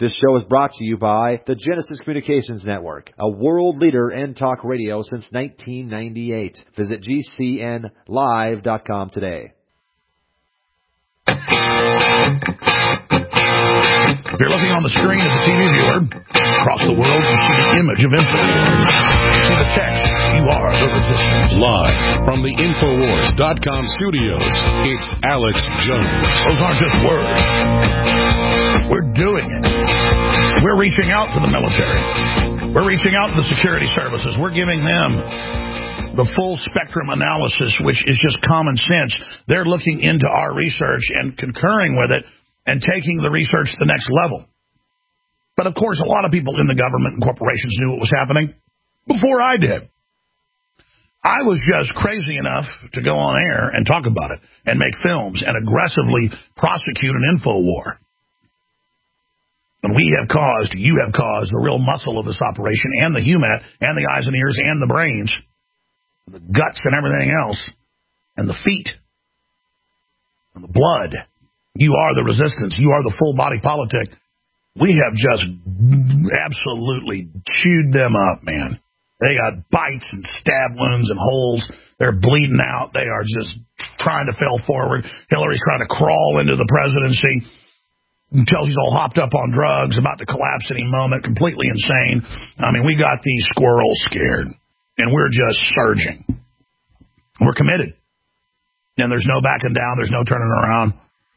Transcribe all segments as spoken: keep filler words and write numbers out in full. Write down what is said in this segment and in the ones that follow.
This show is brought to you by the Genesis Communications Network, a world leader in talk radio since nineteen ninety-eight. Visit G C N live dot com today. If you're looking on the screen of the T V viewer, across the world, you see the image of InfoWars. You see the text, you are the resistance. Live from the Infowars dot com studios, it's Alex Jones. Those aren't just words. We're doing it. We're reaching out to the military. We're reaching out to the security services. We're giving them the full spectrum analysis, which is just common sense. They're looking into our research and concurring with it and taking the research to the next level. But, of course, a lot of people in the government and corporations knew what was happening before I did. I was just crazy enough to go on air and talk about it and make films and aggressively prosecute an info war. And we have caused, you have caused the real muscle of this operation and the humat and the eyes and ears and the brains, the guts and everything else, and the feet, and the blood. You are the resistance. You are the full body politic. We have just absolutely chewed them up, man. They got bites and stab wounds and holes. They're bleeding out. They are just trying to fail forward. Hillary's trying to crawl into the presidency until he's all hopped up on drugs, about to collapse any moment, completely insane. I mean, we got these squirrels scared, and we're just surging. We're committed. And there's no backing down. There's no turning around.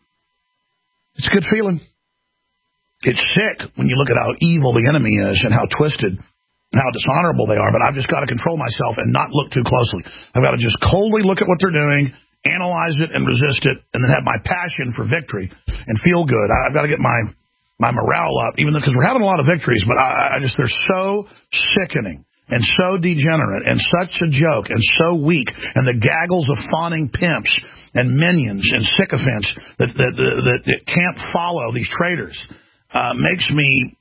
It's a good feeling. It's sick when you look at how evil the enemy is and how twisted and how dishonorable they are, but I've just got to control myself and not look too closely. I've got to just coldly look at what they're doing, analyze it and resist it, and then have my passion for victory and feel good. I've got to get my my morale up, even though, because we're having a lot of victories, but I, I just, they're so sickening and so degenerate and such a joke and so weak, and the gaggles of fawning pimps and minions and sycophants that, that, that, that can't follow these traitors uh, makes me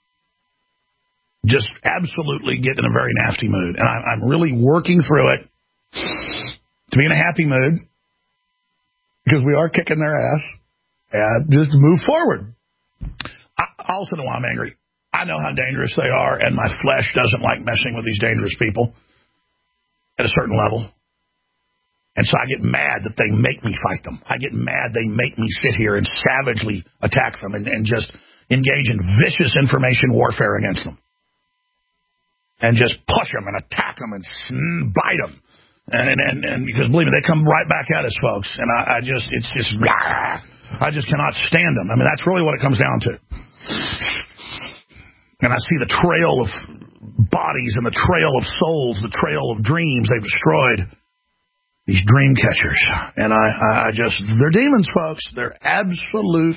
just absolutely get in a very nasty mood. And I, I'm really working through it to be in a happy mood, because we are kicking their ass, and just move forward. I also know I'm angry. I know how dangerous they are, and my flesh doesn't like messing with these dangerous people at a certain level. And so I get mad that they make me fight them. I get mad they make me sit here and savagely attack them and, and just engage in vicious information warfare against them. And just push them and attack them and bite them. And, and, and because, believe me, they come right back at us, folks. And I, I just, it's just, blah, I just cannot stand them. I mean, that's really what it comes down to. And I see the trail of bodies and the trail of souls, the trail of dreams they've destroyed. These dream catchers. And I, I just, they're demons, folks. They're absolute,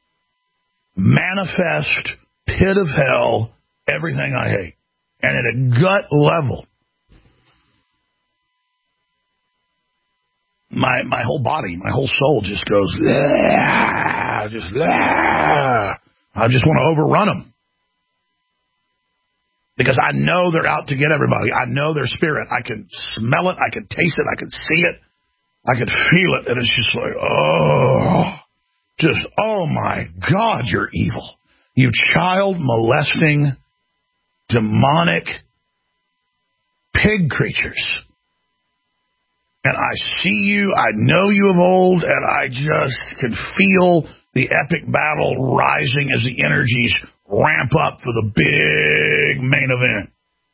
manifest, pit of hell, everything I hate. And at a gut level, my my whole body, my whole soul just goes, ah, just, ah. I just want to overrun them. Because I know they're out to get everybody. I know their spirit. I can smell it. I can taste it. I can see it. I can feel it. And it's just like, oh, just, oh my God, you're evil. You child molesting, demonic pig creatures. And I see you, I know you of old, and I just can feel the epic battle rising as the energies ramp up for the big main event.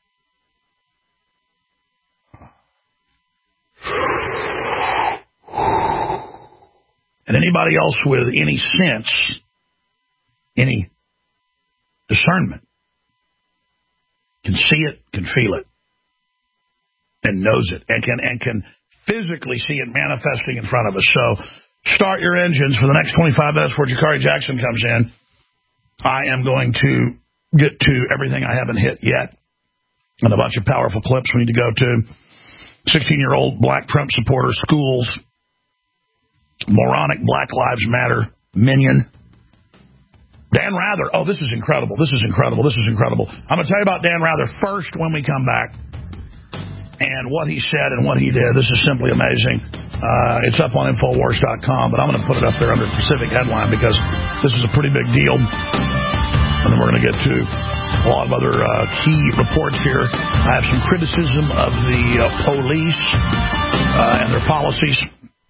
And anybody else with any sense, any discernment, can see it, can feel it, and knows it, and can and can physically see it manifesting in front of us. So start your engines for the next twenty-five minutes before Jakari Jackson comes in. I am going to get to everything I haven't hit yet, and a bunch of powerful clips we need to go to. sixteen-year-old black Trump supporter, schools, moronic Black Lives Matter minion. Dan Rather. Oh, this is incredible. This is incredible. This is incredible. I'm going to tell you about Dan Rather first when we come back, and what he said and what he did. This is simply amazing. Uh, it's up on Infowars dot com, but I'm going to put it up there under Pacific Headline because this is a pretty big deal. And then we're going to get to a lot of other uh, key reports here. I have some criticism of the uh, police uh, and their policies.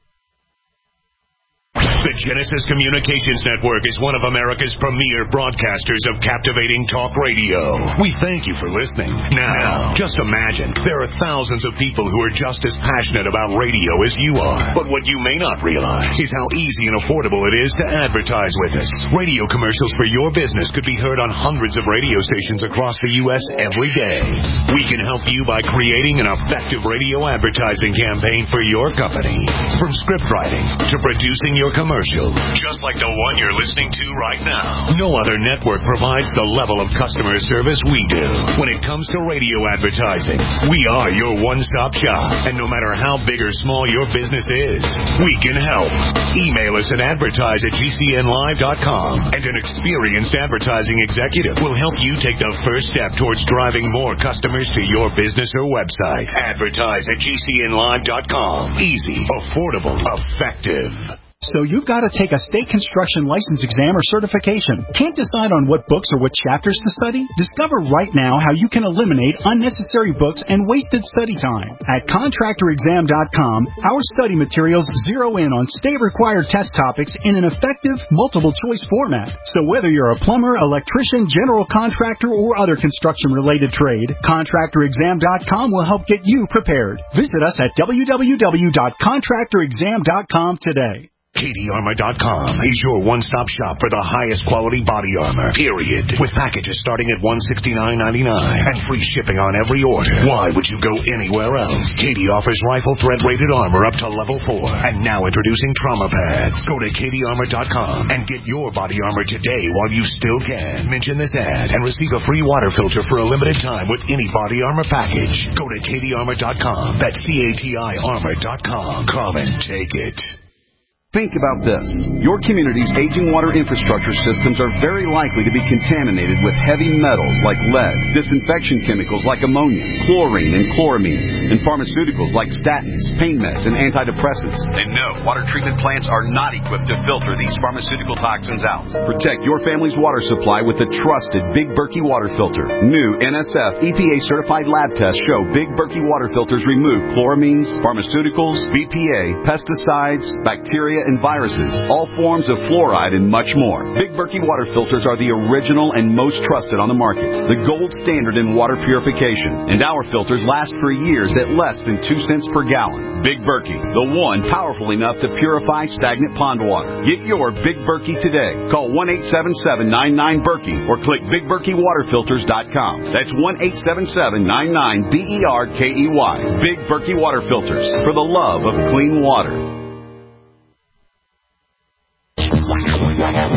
The Genesis Communications Network is one of America's premier broadcasters of captivating talk radio. We thank you for listening. Now, just imagine, there are thousands of people who are just as passionate about radio as you are. But what you may not realize is how easy and affordable it is to advertise with us. Radio commercials for your business could be heard on hundreds of radio stations across the U S every day. We can help you by creating an effective radio advertising campaign for your company. From script writing to producing your commercial, just like the one you're listening to right now. No other network provides the level of customer service we do. When it comes to radio advertising, we are your one-stop shop. And no matter how big or small your business is, we can help. Email us at advertise at G C N live dot com, and an experienced advertising executive will help you take the first step towards driving more customers to your business or website. Advertise at G C N live dot com. Easy, affordable, effective. So you've got to take a state construction license exam or certification. Can't decide on what books or what chapters to study? Discover right now how you can eliminate unnecessary books and wasted study time. At contractor exam dot com, our study materials zero in on state-required test topics in an effective, multiple-choice format. So whether you're a plumber, electrician, general contractor, or other construction-related trade, contractor exam dot com will help get you prepared. Visit us at w w w dot contractor exam dot com today. Katie Armor dot com is your one-stop shop for the highest quality body armor, period. With packages starting at one hundred sixty-nine ninety-nine and free shipping on every order. Why would you go anywhere else? Katie offers rifle thread-rated armor up to level four. And now introducing trauma pads. Go to Katie Armor dot com and get your body armor today while you still can. Mention this ad and receive a free water filter for a limited time with any body armor package. Go to Katie Armor dot com. That's C A T I Armor dot com. Come and take it. Think about this. Your community's aging water infrastructure systems are very likely to be contaminated with heavy metals like lead, disinfection chemicals like ammonia, chlorine and chloramines, and pharmaceuticals like statins, pain meds, and antidepressants. And no, water treatment plants are not equipped to filter these pharmaceutical toxins out. Protect your family's water supply with the trusted Big Berkey water filter. New N S F E P A-certified lab tests show Big Berkey water filters remove chloramines, pharmaceuticals, B P A, pesticides, bacteria, and viruses, all forms of fluoride, and much more. Big Berkey water filters are the original and most trusted on the market, the gold standard in water purification, and our filters last for years at less than two cents per gallon. Big Berkey, the one powerful enough to purify stagnant pond water. Get your Big Berkey today. Call one eight seven seven, nine nine, Berkey or click big berkey water filters dot com. That's one eight seven seven, nine nine, B E R K E Y. Big Berkey water filters, for the love of clean water. Another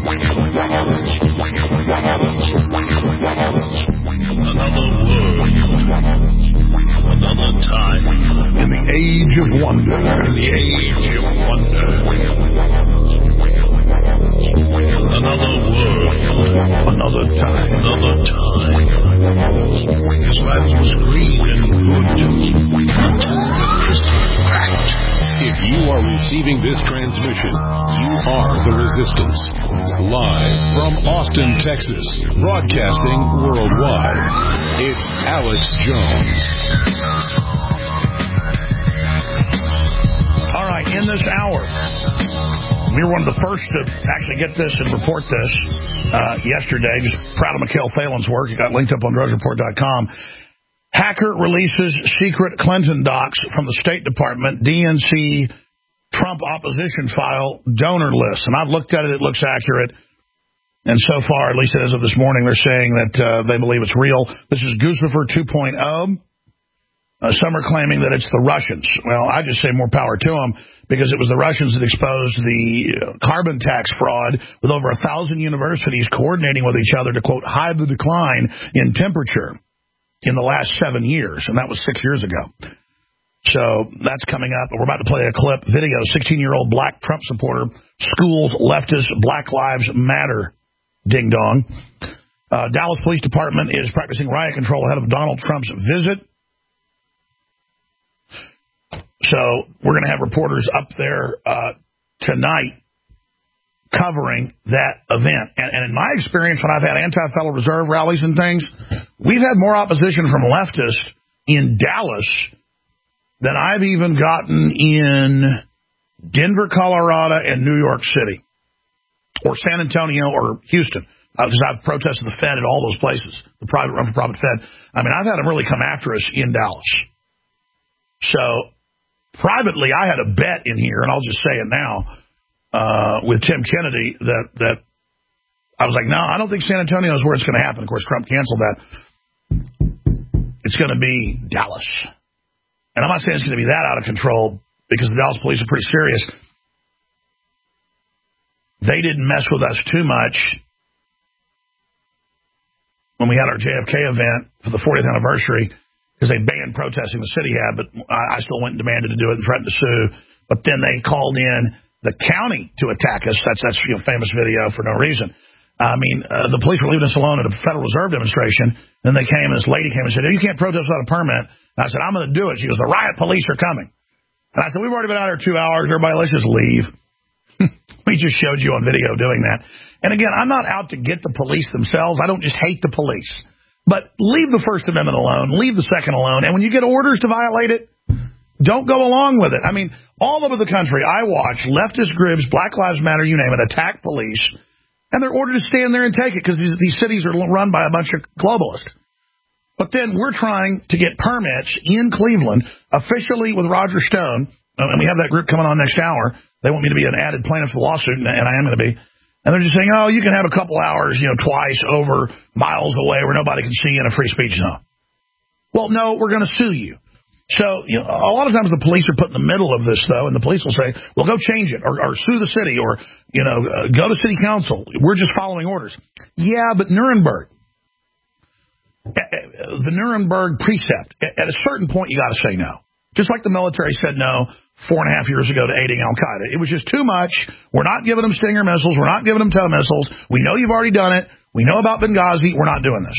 word, another time, in the age of wonder, in the age of wonder. Another word, another time, another time. His life was green and good until the crystal cracked. If you are receiving this transmission, you are the Resistance. Live from Austin, Texas, broadcasting worldwide, it's Alex Jones. All right, in this hour, we were one of the first to actually get this and report this uh, yesterday. Just proud of Mikhail Phelan's work. It got linked up on Drudge Report dot com. Hacker releases secret Clinton docs from the State Department, D N C Trump opposition file donor list. And I've looked at it. It looks accurate. And so far, at least as of this morning, they're saying that uh, they believe it's real. This is Guccifer two point oh. Uh, some are claiming that it's the Russians. Well, I just say more power to them, because it was the Russians that exposed the carbon tax fraud with over a thousand universities coordinating with each other to, quote, hide the decline in temperature in the last seven years, and that was six years ago. So that's coming up. We're about to play a clip, video, sixteen-year-old black Trump supporter, schools, leftist, Black Lives Matter, ding-dong. Uh, Dallas Police Department is practicing riot control ahead of Donald Trump's visit. So we're going to have reporters up there uh, tonight covering that event. And, and in my experience, when I've had anti-Federal Reserve rallies and things, we've had more opposition from leftists in Dallas than I've even gotten in Denver, Colorado, and New York City, or San Antonio, or Houston, because uh, I've protested the Fed at all those places, the private run for profit Fed. I mean, I've had them really come after us in Dallas. So privately, I had a bet in here, and I'll just say it now, uh, with Tim Kennedy, that that I was like, no, I don't think San Antonio is where it's going to happen. Of course, Trump canceled that. It's going to be Dallas. And I'm not saying it's going to be that out of control, because the Dallas police are pretty serious. They didn't mess with us too much when we had our J F K event for the fortieth anniversary, because they banned protesting the city had, but I still went and demanded to do it and threatened to sue. But then they called in the county to attack us. That's that's you know, famous video for no reason. I mean, uh, the police were leaving us alone at a Federal Reserve demonstration. Then they came, and this lady came and said, you can't protest without a permit. And I said, I'm going to do it. She goes, the riot police are coming. And I said, we've already been out here two hours. Everybody, let's just leave. We just showed you on video doing that. And again, I'm not out to get the police themselves. I don't just hate the police. But leave the First Amendment alone. Leave the Second alone. And when you get orders to violate it, don't go along with it. I mean, all over the country, I watch leftist groups, Black Lives Matter, you name it, attack police. And they're ordered to stand there and take it because these, these cities are run by a bunch of globalists. But then we're trying to get permits in Cleveland, officially with Roger Stone, and we have that group coming on next hour. They want me to be an added plaintiff to the lawsuit, and I am going to be. And they're just saying, oh, you can have a couple hours, you know, twice over miles away where nobody can see you in a free speech zone. Well, no, we're going to sue you. So, you know, a lot of times the police are put in the middle of this, though, and the police will say, well, go change it, or, or sue the city, or, you know, uh, go to city council. We're just following orders. Yeah, but Nuremberg. The Nuremberg precept, at a certain point, you got to say no. Just like the military said no four and a half years ago to aiding Al-Qaeda. It was just too much. We're not giving them Stinger missiles. We're not giving them tow missiles. We know you've already done it. We know about Benghazi. We're not doing this.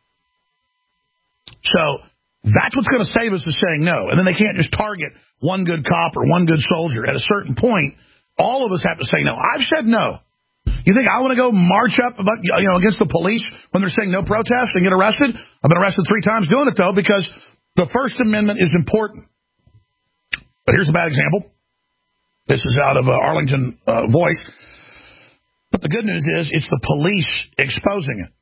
So that's what's going to save us is saying no. And then they can't just target one good cop or one good soldier. At a certain point, all of us have to say no. I've said no. You think I want to go march up about, you know, against the police when they're saying no protest and get arrested? I've been arrested three times doing it, though, because the First Amendment is important. But here's a bad example. This is out of uh, Arlington uh, Voice. But the good news is it's the police exposing it.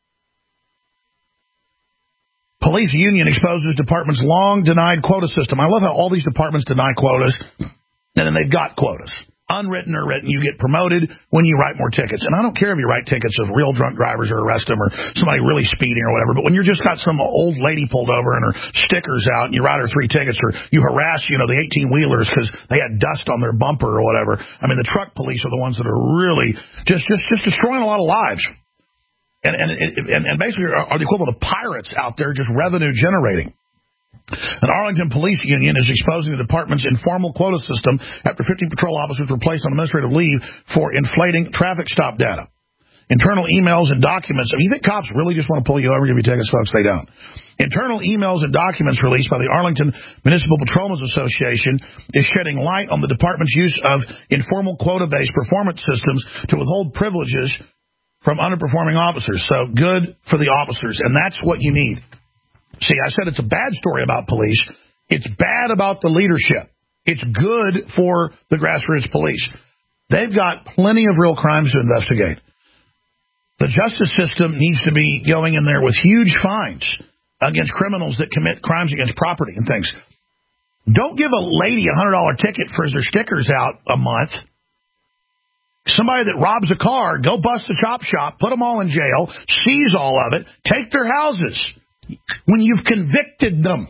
Police union exposes department's long-denied quota system. I love how all these departments deny quotas, and then they've got quotas. Unwritten or written, you get promoted when you write more tickets. And I don't care if you write tickets of real drunk drivers or arrest them or somebody really speeding or whatever, but when you're just got some old lady pulled over and her stickers out and you write her three tickets, or you harass, you know, the eighteen-wheelers because they had dust on their bumper or whatever. I mean, the truck police are the ones that are really just just, just destroying a lot of lives. And, and, and, and basically are, are the equivalent of pirates out there just revenue generating. An Arlington police union is exposing the department's informal quota system after fifty patrol officers were placed on administrative leave for inflating traffic stop data. Internal emails and documents. I mean, you think cops really just want to pull you over, give you tickets, folks? They don't. Internal emails and documents released by the Arlington Municipal Patrolmen's Association is shedding light on the department's use of informal quota-based performance systems to withhold privileges from underperforming officers. So good for the officers, and that's what you need. See, I said it's a bad story about police. It's bad about the leadership. It's good for the grassroots police. They've got plenty of real crimes to investigate. The justice system needs to be going in there with huge fines against criminals that commit crimes against property and things. Don't give a lady a one hundred dollar ticket for their stickers out a month. Somebody that robs a car, go bust a chop shop, put them all in jail, seize all of it, take their houses when you've convicted them.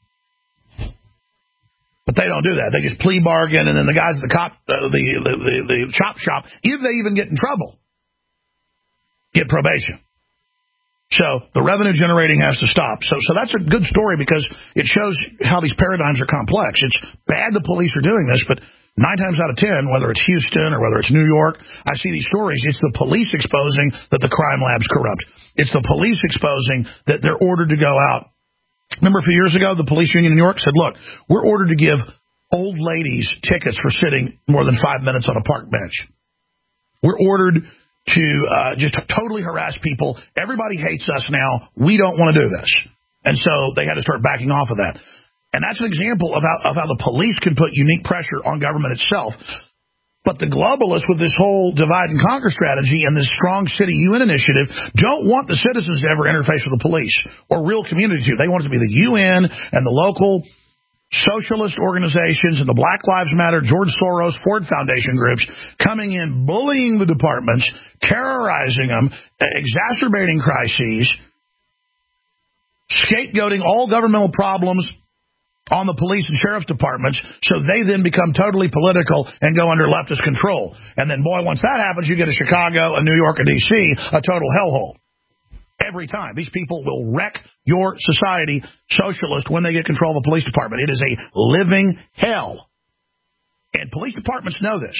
But they don't do that. They just plea bargain, and then the guys at the cop, uh, the, the, the, the chop shop, if they even get in trouble, get probation. So the revenue generating has to stop. So so that's a good story because it shows how these paradigms are complex. It's bad the police are doing this, but nine times out of ten, whether it's Houston or whether it's New York, I see these stories. It's the police exposing that the crime lab's corrupt. It's the police exposing that they're ordered to go out. Remember a few years ago, the police union in New York said, look, we're ordered to give old ladies tickets for sitting more than five minutes on a park bench. We're ordered to uh, just totally harass people. Everybody hates us now. We don't want to do this. And so they had to start backing off of that. And that's an example of how, of how the police can put unique pressure on government itself. But the globalists with this whole divide and conquer strategy and this strong city U N initiative don't want the citizens to ever interface with the police or real communities. They want it to be the U N and the local socialist organizations and the Black Lives Matter, George Soros, Ford Foundation groups coming in, bullying the departments, terrorizing them, exacerbating crises, scapegoating all governmental problems on the police and sheriff's departments, so they then become totally political and go under leftist control. And then, boy, once that happens, you get a Chicago, a New York, a D C, a total hellhole. Every time. These people will wreck your society, socialist, when they get control of the police department. It is a living hell. And police departments know this.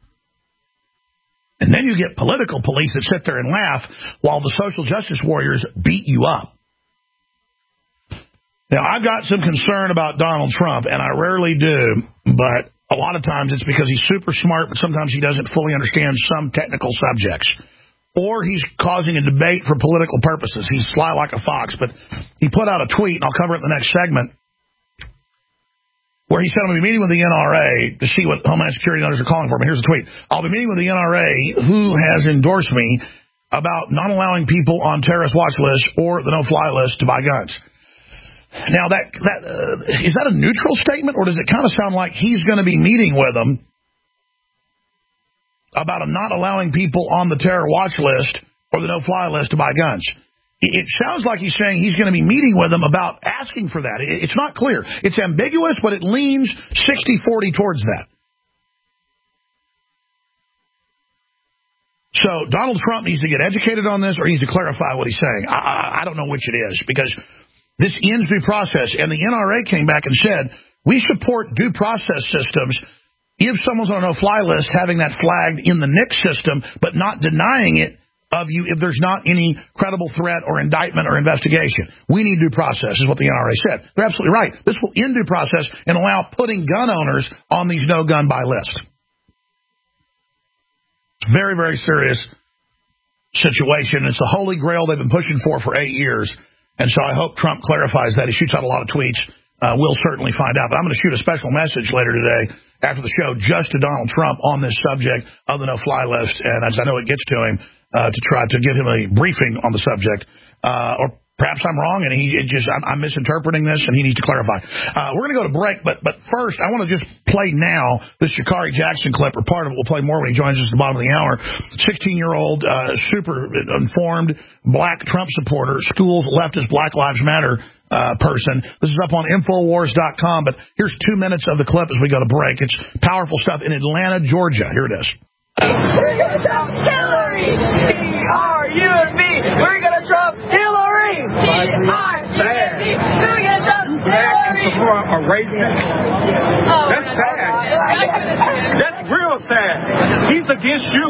And then you get political police that sit there and laugh while the social justice warriors beat you up. Now, I've got some concern about Donald Trump, and I rarely do, but a lot of times it's because he's super smart, but sometimes he doesn't fully understand some technical subjects. Or he's causing a debate for political purposes. He's sly like a fox, but he put out a tweet, and I'll cover it in the next segment, where he said, I'm going to be meeting with the N R A to see what Homeland Security and others are calling for. But here's the tweet. I'll be meeting with the N R A, who has endorsed me about not allowing people on terrorist watch lists or the no-fly list to buy guns. Now, that, that uh, is that a neutral statement, or does it kind of sound like he's going to be meeting with them about not allowing people on the terror watch list or the no-fly list to buy guns? It sounds like he's saying he's going to be meeting with them about asking for that. It's not clear. It's ambiguous, but it leans sixty forty towards that. So Donald Trump needs to get educated on this, or he needs to clarify what he's saying. I, I, I don't know which it is, because this ends due process, and the N R A came back and said, we support due process systems if someone's on a no-fly list, having that flagged in the N I C system, but not denying it of you if there's not any credible threat or indictment or investigation. We need due process, is what the N R A said. They're absolutely right. This will end due process and allow putting gun owners on these no-gun-buy lists. It's a very, very serious situation. It's the holy grail they've been pushing for for eight years. And so I hope Trump clarifies that. He shoots out a lot of tweets. Uh, we'll certainly find out. But I'm going to shoot a special message later today after the show just to Donald Trump on this subject of the no-fly list. And as I know it gets to him, uh, to try to give him a briefing on the subject. Uh, or perhaps I'm wrong, and he it just I'm, I'm misinterpreting this, and he needs to clarify. Uh, we're going to go to break, but but first, I want to just play now this Sha'Carri Jackson clip, or part of it. We'll play more when he joins us at the bottom of the hour. sixteen-year-old, uh, super informed black Trump supporter, schools leftist Black Lives Matter uh, person. This is up on Infowars dot com, but here's two minutes of the clip as we go to break. It's powerful stuff in Atlanta, Georgia. Here it is. We're going to Trump Hillary! T R U M B! We're going to Trump Hillary! T R U M B! We're going to Trump Hillary! A racist? Oh, that's sad. That's real sad. He's against you.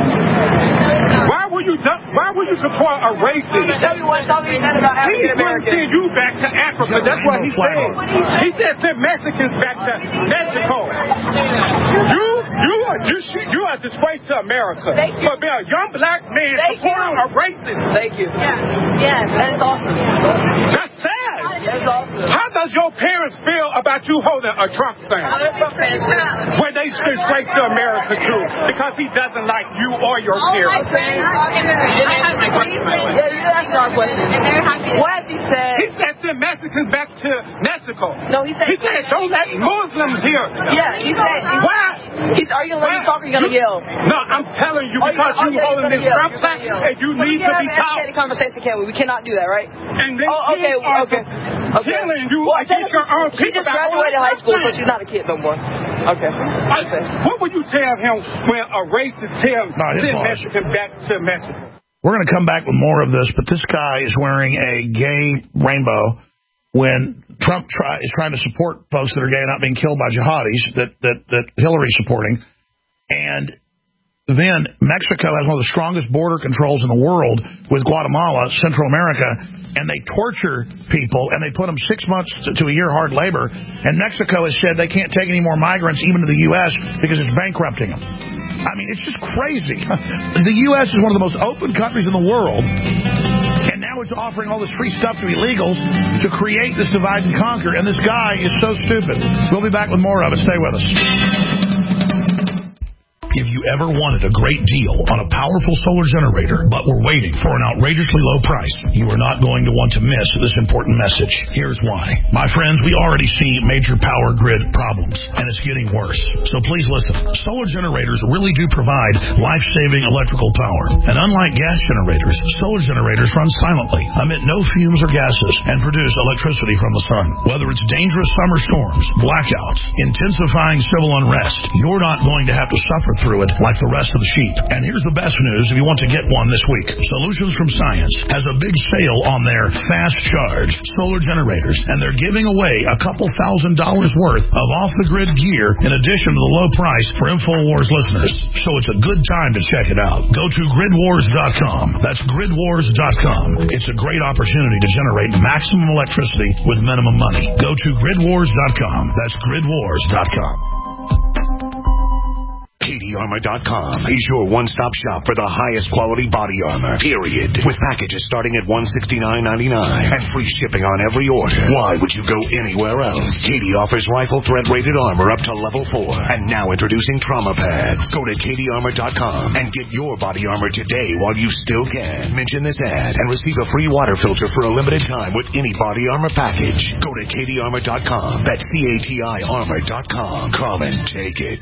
Why would you Why would you support a racist? Tell me what something he said about African Americans. He send you back to Africa. That's what he said. He said send Mexicans back to Mexico. You You are just you are a disgrace to America. Thank you. For being a young black man Thank supporting you. a racist. Thank you. Yeah. Yeah, that's awesome. That's sad. That's awesome. How does your parents feel about you holding a Trump thing? Other Trump fans. When they disgrace to America too, because he doesn't like you or your All parents. my friends. I have my question. Yeah, you asked our question. And they're happy. What has he said? He said send Mexicans back to Mexico. No, he said. He said don't let Muslims here. Yeah, he said. Why? He's, are you going to let me talk or are you going to yell? No, I'm telling you, Oh, because you, you okay, holding this yell. Trump flag, and you Well, need we to can't be have an taught. educated conversation, can we? We cannot do that, right? And then Oh, okay, kids are okay. okay. killing you Well, against your own she people. just graduated high school, so she's not a kid no more. Okay. okay. What would you tell him when a racist tells No, his send boss. Mexican back to Mexico? We're going to come back with more of this, but this guy is wearing a gay rainbow when Trump try, is trying to support folks that are gay and not being killed by jihadis that, that, that Hillary's supporting. And then Mexico has one of the strongest border controls in the world with Guatemala, Central America, and they torture people, and they put them six months to a year hard labor, and Mexico has said they can't take any more migrants even to the U S because it's bankrupting them. I mean, it's just crazy. The U S is one of the most open countries in the world, and now it's offering all this free stuff to illegals to create this divide and conquer, and this guy is so stupid. We'll be back with more of it. Stay with us. If you ever wanted a great deal on a powerful solar generator, but were waiting for an outrageously low price, you are not going to want to miss this important message. Here's why. My friends, we already see major power grid problems, and it's getting worse. So please listen. Solar generators really do provide life-saving electrical power. And unlike gas generators, solar generators run silently, emit no fumes or gases, and produce electricity from the sun. Whether it's dangerous summer storms, blackouts, intensifying civil unrest, you're not going to have to suffer through it like the rest of the sheep. And here's the best news if you want to get one this week. Solutions from Science has a big sale on their fast charge solar generators, and they're giving away a couple thousand dollars worth of off-the-grid gear in addition to the low price for InfoWars listeners. So it's a good time to check it out. Go to grid wars dot com. That's grid wars dot com. It's a great opportunity to generate maximum electricity with minimum money. Go to grid wars dot com. That's grid wars dot com. Katie Armor dot com is your one-stop shop for the highest quality body armor, period. With packages starting at one hundred sixty-nine ninety-nine and free shipping on every order. Why would you go anywhere else? Katie offers rifle threat-rated armor up to level four. And now introducing trauma pads. Go to Katie Armor dot com and get your body armor today while you still can. Mention this ad and receive a free water filter for a limited time with any body armor package. Go to Katie Armor dot com. That's C A T I Armor dot com. Come and take it.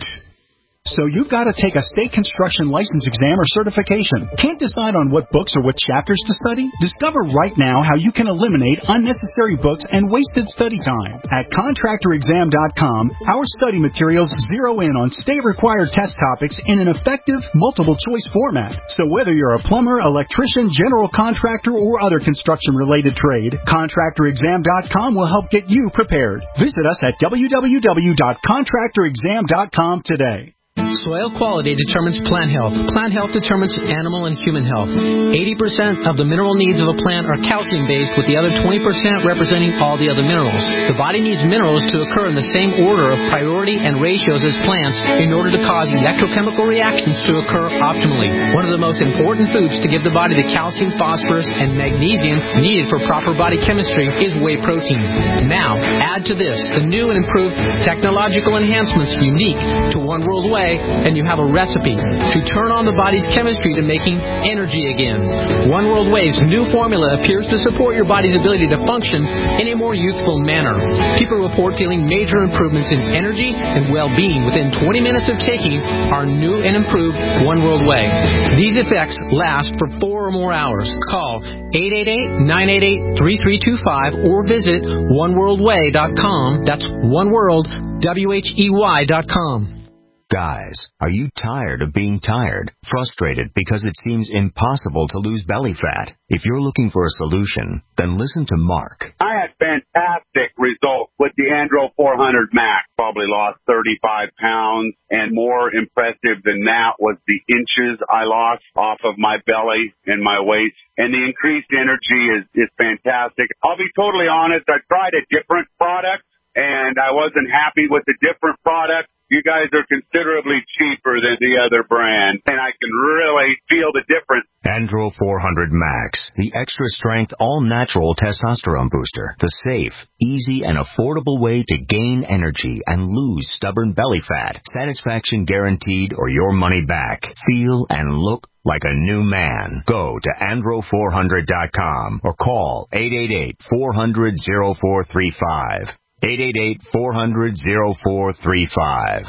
So you've got to take a state construction license exam or certification. Can't decide on what books or what chapters to study? Discover right now how you can eliminate unnecessary books and wasted study time. At contractor exam dot com, our study materials zero in on state-required test topics in an effective, multiple-choice format. So whether you're a plumber, electrician, general contractor, or other construction-related trade, contractor exam dot com will help get you prepared. Visit us at w w w dot contractor exam dot com today. Soil quality determines plant health. Plant health determines animal and human health. eighty percent of the mineral needs of a plant are calcium-based, with the other twenty percent representing all the other minerals. The body needs minerals to occur in the same order of priority and ratios as plants in order to cause electrochemical reactions to occur optimally. One of the most important foods to give the body the calcium, phosphorus, and magnesium needed for proper body chemistry is whey protein. Now, add to this the new and improved technological enhancements unique to One World Whey, and you have a recipe to turn on the body's chemistry to making energy again. One World Whey's new formula appears to support your body's ability to function in a more youthful manner. People report feeling major improvements in energy and well-being within twenty minutes of taking our new and improved One World Whey. These effects last for four or more hours. Call eight eight eight, nine eight eight, three three two five or visit one world way dot com. That's One World, W H E Y dot com. Guys, are you tired of being tired? Frustrated because it seems impossible to lose belly fat? If you're looking for a solution, then listen to Mark. I had fantastic results with the Andro four hundred Max. Probably lost thirty-five pounds, and more impressive than that was the inches I lost off of my belly and my waist. And the increased energy is, is fantastic. I'll be totally honest, I tried a different product, and I wasn't happy with the different product. You guys are considerably cheaper than the other brand, and I can really feel the difference. Andro four hundred Max, the extra-strength, all-natural testosterone booster. The safe, easy, and affordable way to gain energy and lose stubborn belly fat. Satisfaction guaranteed or your money back. Feel and look like a new man. Go to andro four hundred dot com or call eight eight eight, four hundred, oh four three five. eight eight eight, four hundred, oh four three five.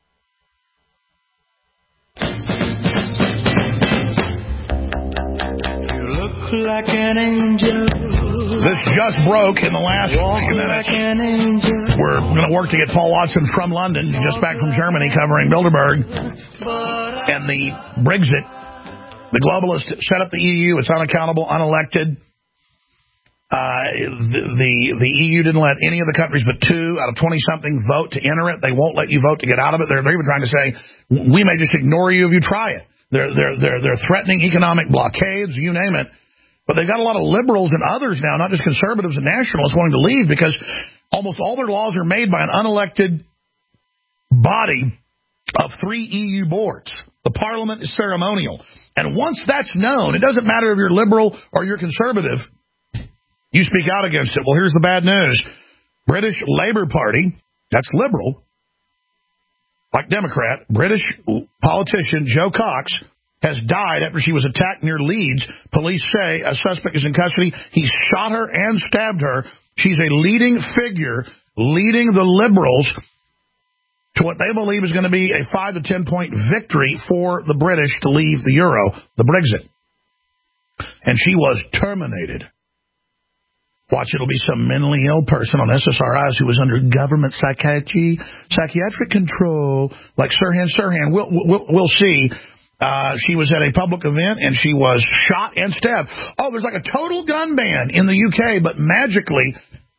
You look like an angel. This just broke in the last few minutes. Like We're going to work to get Paul Watson from London, just back from Germany, covering Bilderberg and the Brexit. The globalists set up the E U. It's unaccountable, unelected. Uh, the, the the E U didn't let any of the countries but two out of twenty-something vote to enter it. They won't let you vote to get out of it. They're, they're even trying to say, we may just ignore you if you try it. They're, they're, they're, they're threatening economic blockades, you name it. But they've got a lot of liberals and others now, not just conservatives and nationalists, wanting to leave because almost all their laws are made by an unelected body of three E U boards. The parliament is ceremonial. And once that's known, it doesn't matter if you're liberal or you're conservative, you speak out against it. Well, here's the bad news. British Labour Party, that's liberal, like Democrat, British politician Jo Cox has died after she was attacked near Leeds. Police say a suspect is in custody. He shot her and stabbed her. She's a leading figure, leading the Liberals to what they believe is going to be a five to ten point victory for the British to leave the Euro, the Brexit. And she was terminated. Watch, it'll be some mentally ill person on S S R Is who was under government psychiatry, psychiatric control, like Sirhan Sirhan. We'll, we'll, we'll see. Uh, she was at a public event, and she was shot and stabbed. Oh, there's like a total gun ban in the U K, but magically,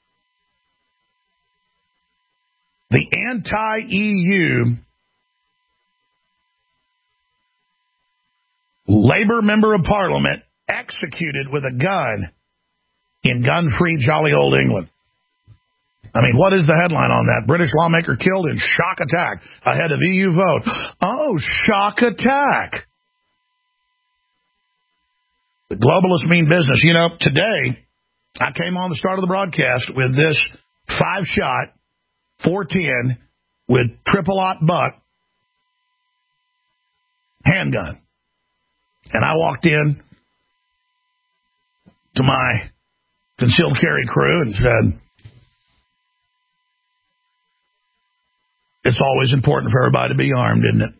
the anti-E U Labour member of Parliament executed with a gun in gun-free jolly old England. I mean, what is the headline on that? British lawmaker killed in shock attack ahead of E U vote. Oh, shock attack. The globalists mean business. You know, today, I came on the start of the broadcast with this five-shot, four ten, with triple-aught buck handgun. And I walked in to my concealed carry crew and said, it's always important for everybody to be armed, isn't it?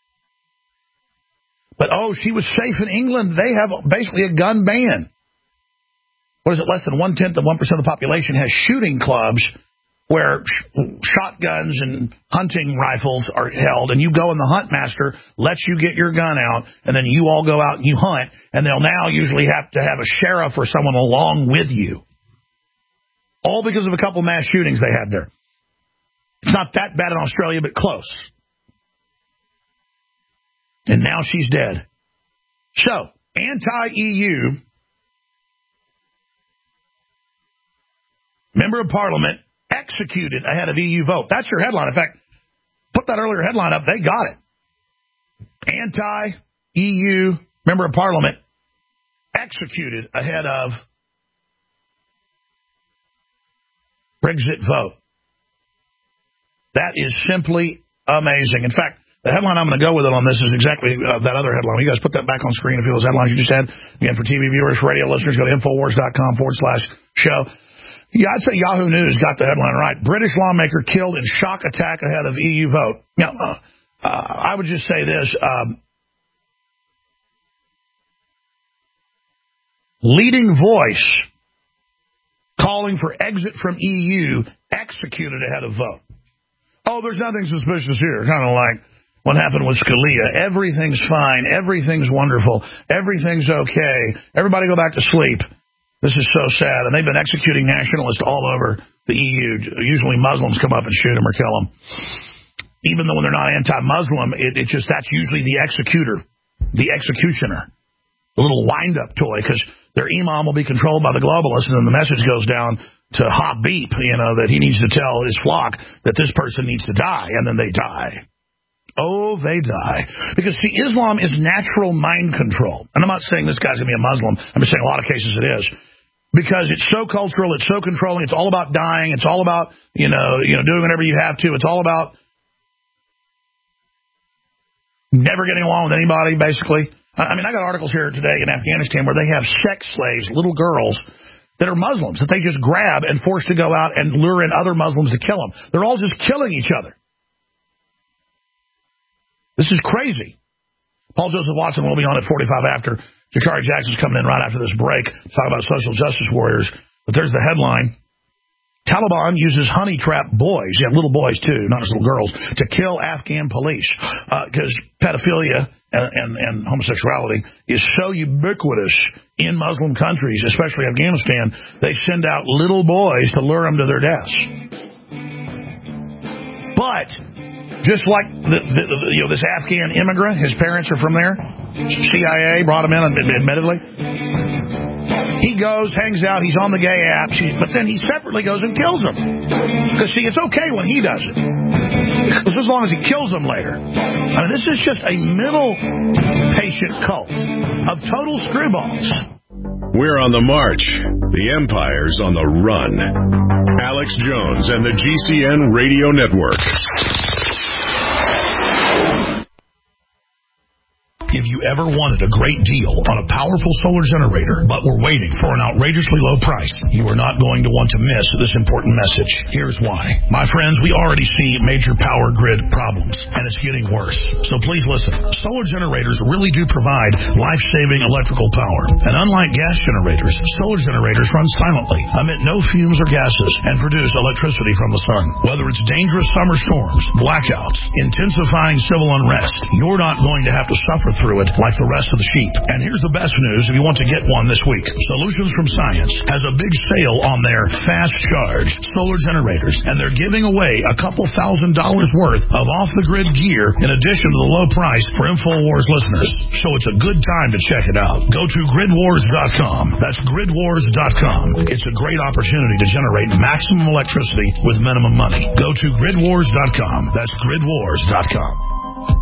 But, oh, she was safe in England. They have basically a gun ban. What is it? Less than one-tenth of one percent of the population has shooting clubs where shotguns and hunting rifles are held, and you go and the hunt master lets you get your gun out, and then you all go out and you hunt, and they'll now usually have to have a sheriff or someone along with you. All because of a couple mass shootings they had there. It's not that bad in Australia, but close. And now she's dead. So, anti-E U member of Parliament executed ahead of E U vote. That's your headline. In fact, put that earlier headline up. They got it. Anti-E U member of Parliament executed ahead of Brexit vote. That is simply amazing. In fact, the headline I'm going to go with it on this is exactly uh, that other headline. You guys put that back on screen if you those headlines you just had. Again, for T V viewers, for radio listeners, go to Infowars.com forward slash show. Yeah, I'd say Yahoo News got the headline right. British lawmaker killed in shock attack ahead of E U vote. Now, uh, uh, I would just say this. Um, leading voice calling for exit from E U executed ahead of vote. Oh, there's nothing suspicious here. Kind of like what happened with Scalia. Everything's fine. Everything's wonderful. Everything's okay. Everybody go back to sleep. This is so sad. And they've been executing nationalists all over the E U. Usually Muslims come up and shoot them or kill them. Even though when they're not anti-Muslim, it, it just that's usually the executor, the executioner, the little wind-up toy, because their imam will be controlled by the globalists, and then the message goes down to Habib, you know, that he needs to tell his flock that this person needs to die, and then they die. Oh, they die. Because, see, Islam is natural mind control. And I'm not saying this guy's going to be a Muslim. I'm just saying in a lot of cases it is. Because it's so cultural, it's so controlling, it's all about dying, it's all about, you know, you know, doing whatever you have to. It's all about never getting along with anybody, basically. I mean, I got articles here today in Afghanistan where they have sex slaves, little girls, that are Muslims, that they just grab and force to go out and lure in other Muslims to kill them. They're all just killing each other. This is crazy. Paul Joseph Watson will be on at forty-five after. Jakari Jackson's coming in right after this break to talk about social justice warriors. But there's the headline. Taliban uses honey trap boys, yeah, little boys too, not just little girls, to kill Afghan police. Because uh, pedophilia and, and, and homosexuality is so ubiquitous in Muslim countries, especially Afghanistan, they send out little boys to lure them to their deaths. But Just like the, the, the, you know, this Afghan immigrant, his parents are from there. C I A brought him in, admittedly. He goes, hangs out, he's on the gay app, she, but then he separately goes and kills him. Because, see, it's okay when he does it. Because as long as he kills him later. I mean, this is just a mental patient cult of total screwballs. We're on the march. The empire's on the run. Alex Jones and the G C N Radio Network. If you ever wanted a great deal on a powerful solar generator, but were waiting for an outrageously low price, you are not going to want to miss this important message. Here's why. My friends, we already see major power grid problems, and it's getting worse. So please listen. Solar generators really do provide life-saving electrical power. And unlike gas generators, solar generators run silently, emit no fumes or gases, and produce electricity from the sun. Whether it's dangerous summer storms, blackouts, intensifying civil unrest, you're not going to have to suffer through through it like the rest of the sheep. And here's the best news if you want to get one this week. Solutions from Science has a big sale on their fast charge solar generators, and they're giving away a couple thousand dollars worth of off-the-grid gear in addition to the low price for InfoWars listeners. So it's a good time to check it out. Go to grid wars dot com. That's grid wars dot com. It's a great opportunity to generate maximum electricity with minimum money. Go to grid wars dot com. That's grid wars dot com.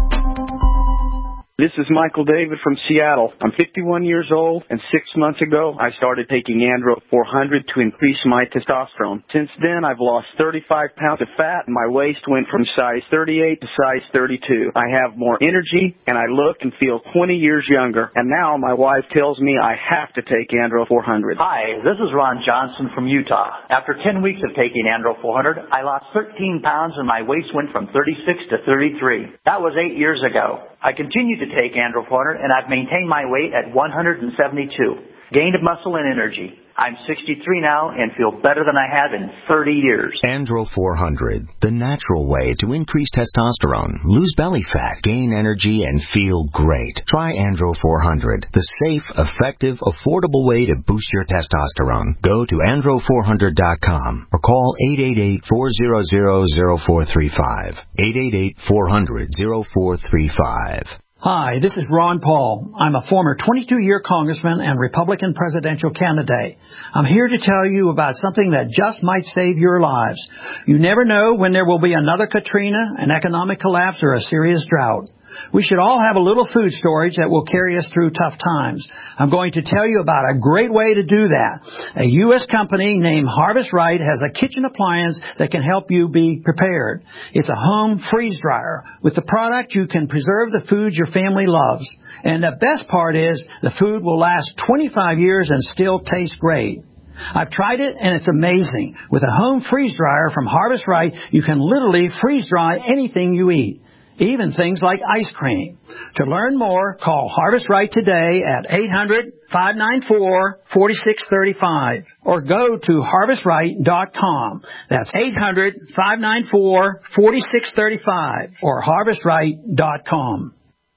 This is Michael David from Seattle. I'm fifty-one years old, and six months ago, I started taking Andro four hundred to increase my testosterone. Since then, I've lost thirty-five pounds of fat, and my waist went from size thirty-eight to size thirty-two. I have more energy, and I look and feel twenty years younger. And now my wife tells me I have to take Andro four hundred. Hi, this is Ron Johnson from Utah. After ten weeks of taking Andro four hundred, I lost thirteen pounds, and my waist went from thirty-six to thirty-three. That was eight years ago. I continue to take Andro four hundred, and I've maintained my weight at one hundred seventy-two. Gained muscle and energy. I'm sixty-three now and feel better than I have in thirty years. Andro four hundred, the natural way to increase testosterone, lose belly fat, gain energy, and feel great. Try Andro four hundred, the safe, effective, affordable way to boost your testosterone. Go to andro four hundred dot com or call eight eight eight, four hundred, zero four three five. eight eight eight, four hundred, zero four three five. Hi, this is Ron Paul. I'm a former twenty-two-year congressman and Republican presidential candidate. I'm here to tell you about something that just might save your lives. You never know when there will be another Katrina, an economic collapse, or a serious drought. We should all have a little food storage that will carry us through tough times. I'm going to tell you about a great way to do that. A U S company named Harvest Right has a kitchen appliance that can help you be prepared. It's a home freeze dryer. With the product, you can preserve the foods your family loves. And the best part is the food will last twenty-five years and still taste great. I've tried it, and it's amazing. With a home freeze dryer from Harvest Right, you can literally freeze dry anything you eat, even things like ice cream. To learn more, call Harvest Right today at eight hundred, five nine four, four six three five or go to harvest right dot com. That's eight hundred, five nine four, four six three five or harvest right dot com.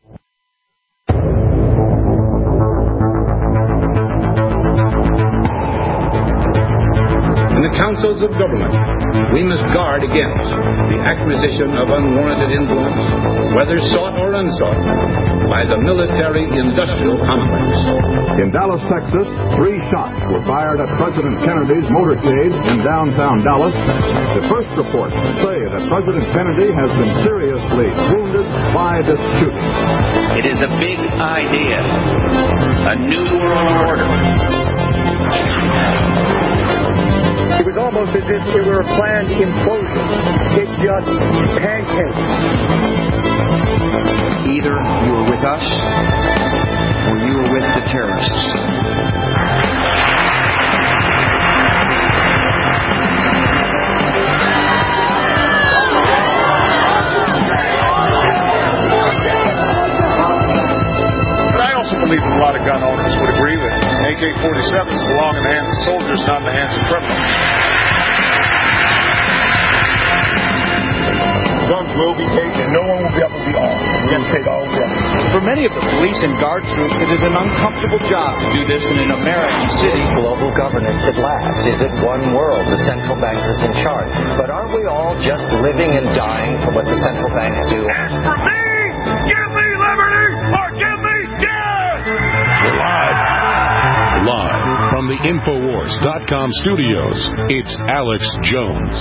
In the councils of government, we must guard against the acquisition of unwarranted influence, whether sought or unsought, by the military-industrial complex. In Dallas, Texas, three shots were fired at President Kennedy's motorcade in downtown Dallas. The first reports say that President Kennedy has been seriously wounded by this shooting. It is a big idea, a new world order. It was almost as if it were a planned implosion. It just pancaked. Either you were with us or you were with the terrorists. But I also believe a lot of gun owners would agree that A K forty-sevens belong in the hands of soldiers, not in the hands of criminals. Guns will be taken, and no one will be able to be armed. We're going to take all guns. For many of the police and guard troops, it is an uncomfortable job to do this in an American city. Global governance at last. Is it one world? The central bank is in charge. But aren't we all just living and dying for what the central banks do? As for me, give me liberty or give me death! We're live. Live from the Infowars dot com studios, it's Alex Jones.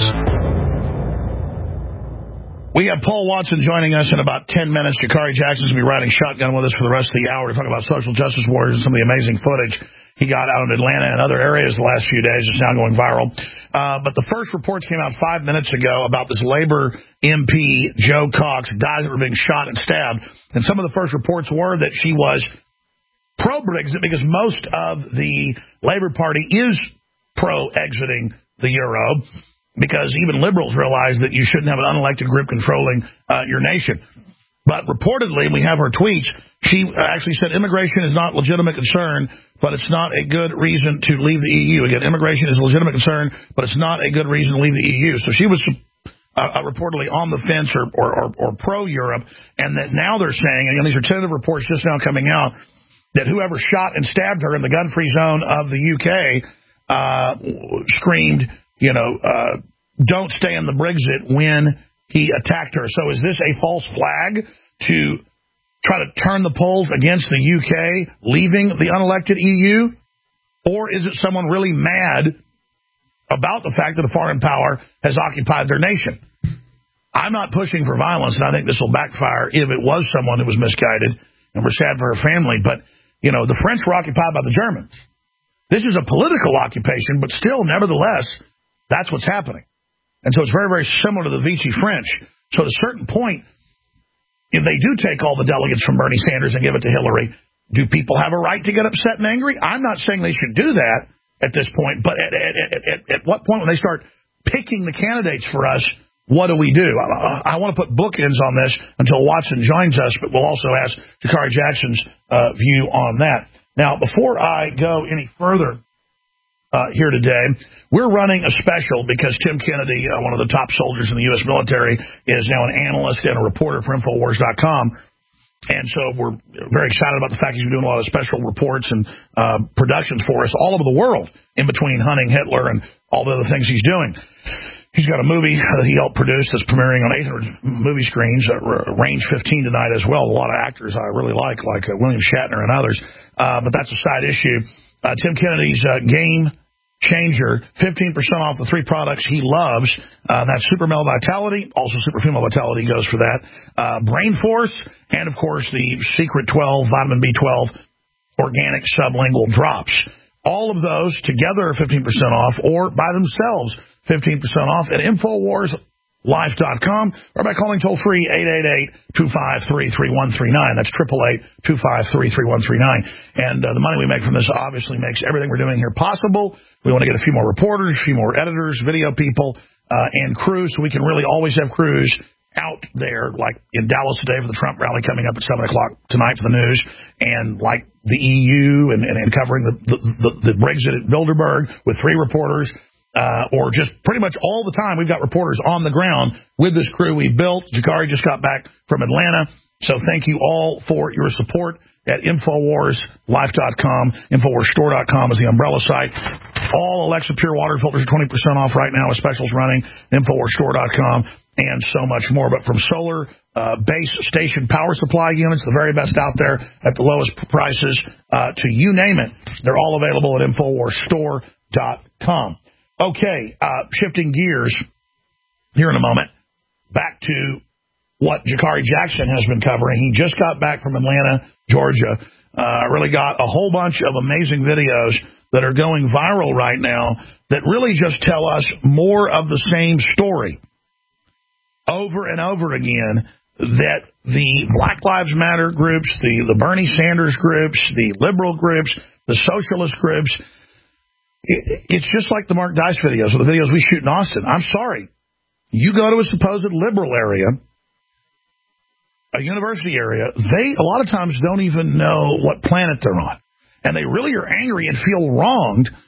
We have Paul Watson joining us in about ten minutes. Jakari Jackson's going to be riding shotgun with us for the rest of the hour to talk about social justice warriors and some of the amazing footage he got out in Atlanta and other areas the last few days. It's now going viral. Uh, but the first reports came out five minutes ago about this Labor M P, Joe Cox, guys that were being shot and stabbed. And some of the first reports were that she was pro-Brexit because most of the Labor Party is pro-exiting the Euro, because even liberals realize that you shouldn't have an unelected group controlling uh, your nation. But reportedly, we have her tweets, she actually said immigration is not a legitimate concern, but it's not a good reason to leave the E U. Again, immigration is a legitimate concern, but it's not a good reason to leave the E U. So she was uh, reportedly on the fence or, or, or, or pro-Europe, and that now they're saying, and these are tentative reports just now coming out, that whoever shot and stabbed her in the gun-free zone of the U K uh, screamed, you know, uh, don't stay in the Brexit when he attacked her. So is this a false flag to try to turn the polls against the U K leaving the unelected E U? Or is it someone really mad about the fact that a foreign power has occupied their nation? I'm not pushing for violence, and I think this will backfire if it was someone who was misguided, and we're sad for her family. But, you know, the French were occupied by the Germans. This is a political occupation, but still, nevertheless, that's what's happening. And so it's very, very similar to the Vichy French. So at a certain point, if they do take all the delegates from Bernie Sanders and give it to Hillary, do people have a right to get upset and angry? I'm not saying they should do that at this point, but at, at, at, at what point when they start picking the candidates for us, what do we do? I, I want to put bookends on this until Watson joins us, but we'll also ask Jakari Jackson's uh, view on that. Now, before I go any further, Uh, here today, we're running a special because Tim Kennedy, uh, one of the top soldiers in the U S military, is now an analyst and a reporter for Infowars dot com. And so we're very excited about the fact he's doing a lot of special reports and uh, productions for us all over the world, in between hunting Hitler and all the other things he's doing. He's got a movie that he helped produce that's premiering on eight hundred movie screens, uh, Range fifteen tonight as well. A lot of actors I really like, like uh, William Shatner and others. Uh, but that's a side issue. Uh, Tim Kennedy's uh, Game Changer, fifteen percent off the three products he loves. Uh, that's Super Male Vitality. Also, Super Female Vitality goes for that. Uh, Brain Force, and, of course, the Secret twelve, Vitamin B twelve, Organic Sublingual Drops. All of those together are fifteen percent off, or by themselves, fifteen percent off at Infowars Life dot com, or by calling toll-free eight eight eight, two five three, three one three nine. That's eight eight eight, two five three, three one three nine. And uh, the money we make from this obviously makes everything we're doing here possible. We want to get a few more reporters, a few more editors, video people, uh, and crews, so we can really always have crews out there, like in Dallas today for the Trump rally coming up at seven o'clock tonight for the news, and like the E U and, and, and covering the, the, the, the Brexit at Bilderberg with three reporters. Uh, or just pretty much all the time, we've got reporters on the ground with this crew we built. Jakari just got back from Atlanta. So thank you all for your support at Infowars Life dot com. Infowars Store dot com is the umbrella site. All Alexa Pure Water filters are twenty percent off right now with specials running. Infowars Store dot com and so much more. But from solar uh, base station power supply units, the very best out there at the lowest prices, uh, to you name it, they're all available at Infowars Store dot com. Okay, uh, shifting gears here in a moment, back to what Jakari Jackson has been covering. He just got back from Atlanta, Georgia, uh, really got a whole bunch of amazing videos that are going viral right now that really just tell us more of the same story over and over again, that the Black Lives Matter groups, the, the Bernie Sanders groups, the liberal groups, the socialist groups, it's just like the Mark Dice videos or the videos we shoot in Austin. I'm sorry. You go to a supposed liberal area, a university area, they a lot of times don't even know what planet they're on. And they really are angry and feel wronged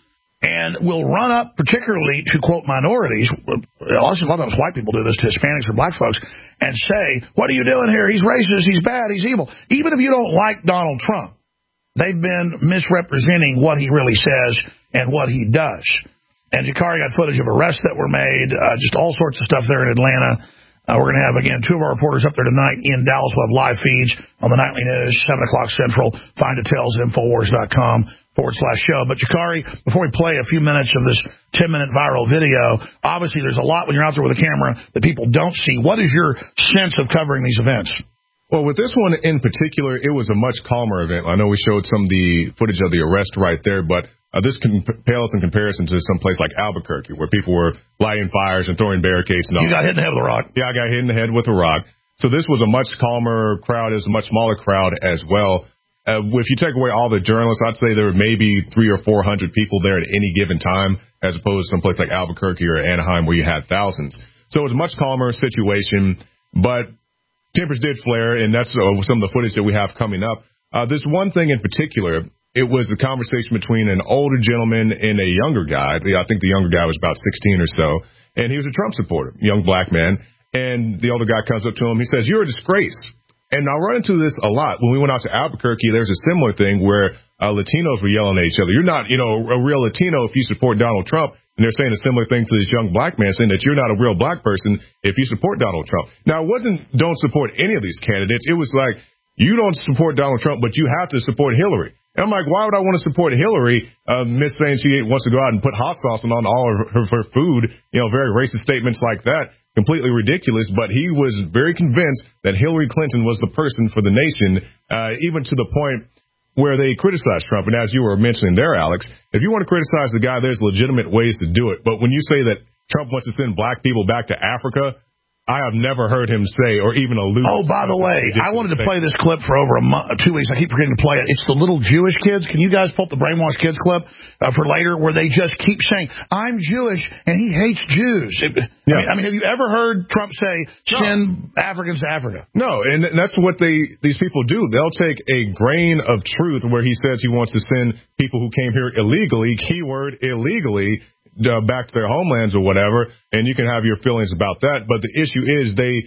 and will run up, particularly to, quote, minorities. A lot of times white people do this to Hispanics or black folks and say, what are you doing here? He's racist, he's bad, he's evil. Even if you don't like Donald Trump, they've been misrepresenting what he really says and what he does. And Jakari got footage of arrests that were made, uh, just all sorts of stuff there in Atlanta. Uh, we're going to have, again, two of our reporters up there tonight in Dallas. We'll have live feeds on the nightly news, seven o'clock Central. Find details at Infowars.com forward slash show. But, Jakari, before we play a few minutes of this ten-minute viral video, obviously there's a lot when you're out there with a camera that people don't see. What is your sense of covering these events? Well, with this one in particular, it was a much calmer event. I know we showed some of the footage of the arrest right there, but uh, this can pales in comparison to some place like Albuquerque, where people were lighting fires and throwing barricades and all. You got hit in the head with a rock. Yeah, I got hit in the head with a rock. So this was a much calmer crowd. It was a much smaller crowd as well. Uh, if you take away all the journalists, I'd say there were maybe three or four hundred people there at any given time, as opposed to some place like Albuquerque or Anaheim where you had thousands. So it was a much calmer situation, but tempers did flare, and that's uh, some of the footage that we have coming up. Uh, this one thing in particular, it was the conversation between an older gentleman and a younger guy. I think the younger guy was about sixteen or so, and he was a Trump supporter, young black man. And the older guy comes up to him. He says, "You're a disgrace." And I run into this a lot. When we went out to Albuquerque, there's a similar thing where uh, Latinos were yelling at each other. You're not, you know, a real Latino if you support Donald Trump. And they're saying a similar thing to this young black man, saying that you're not a real black person if you support Donald Trump. Now, it wasn't don't support any of these candidates. It was like, you don't support Donald Trump, but you have to support Hillary. And I'm like, why would I want to support Hillary? Uh, Miss saying she wants to go out and put hot sauce on all of her, her food, you know, very racist statements like that. Completely ridiculous. But he was very convinced that Hillary Clinton was the person for the nation, uh, even to the point where they criticize Trump. And as you were mentioning there, Alex, if you want to criticize the guy, there's legitimate ways to do it. But when you say that Trump wants to send black people back to Africa, I have never heard him say or even allude. Oh, by the way, I wanted to play this clip for over a month, two weeks. I keep forgetting to play it. It's the little Jewish kids. Can you guys pull up the Brainwashed Kids clip uh, for later, where they just keep saying, I'm Jewish and he hates Jews? It, yeah. I, mean, I mean, have you ever heard Trump say, send no. Africans to Africa? No, and that's what they these people do. They'll take a grain of truth where he says he wants to send people who came here illegally, keyword illegally, Uh, back to their homelands or whatever, and you can have your feelings about that. But the issue is they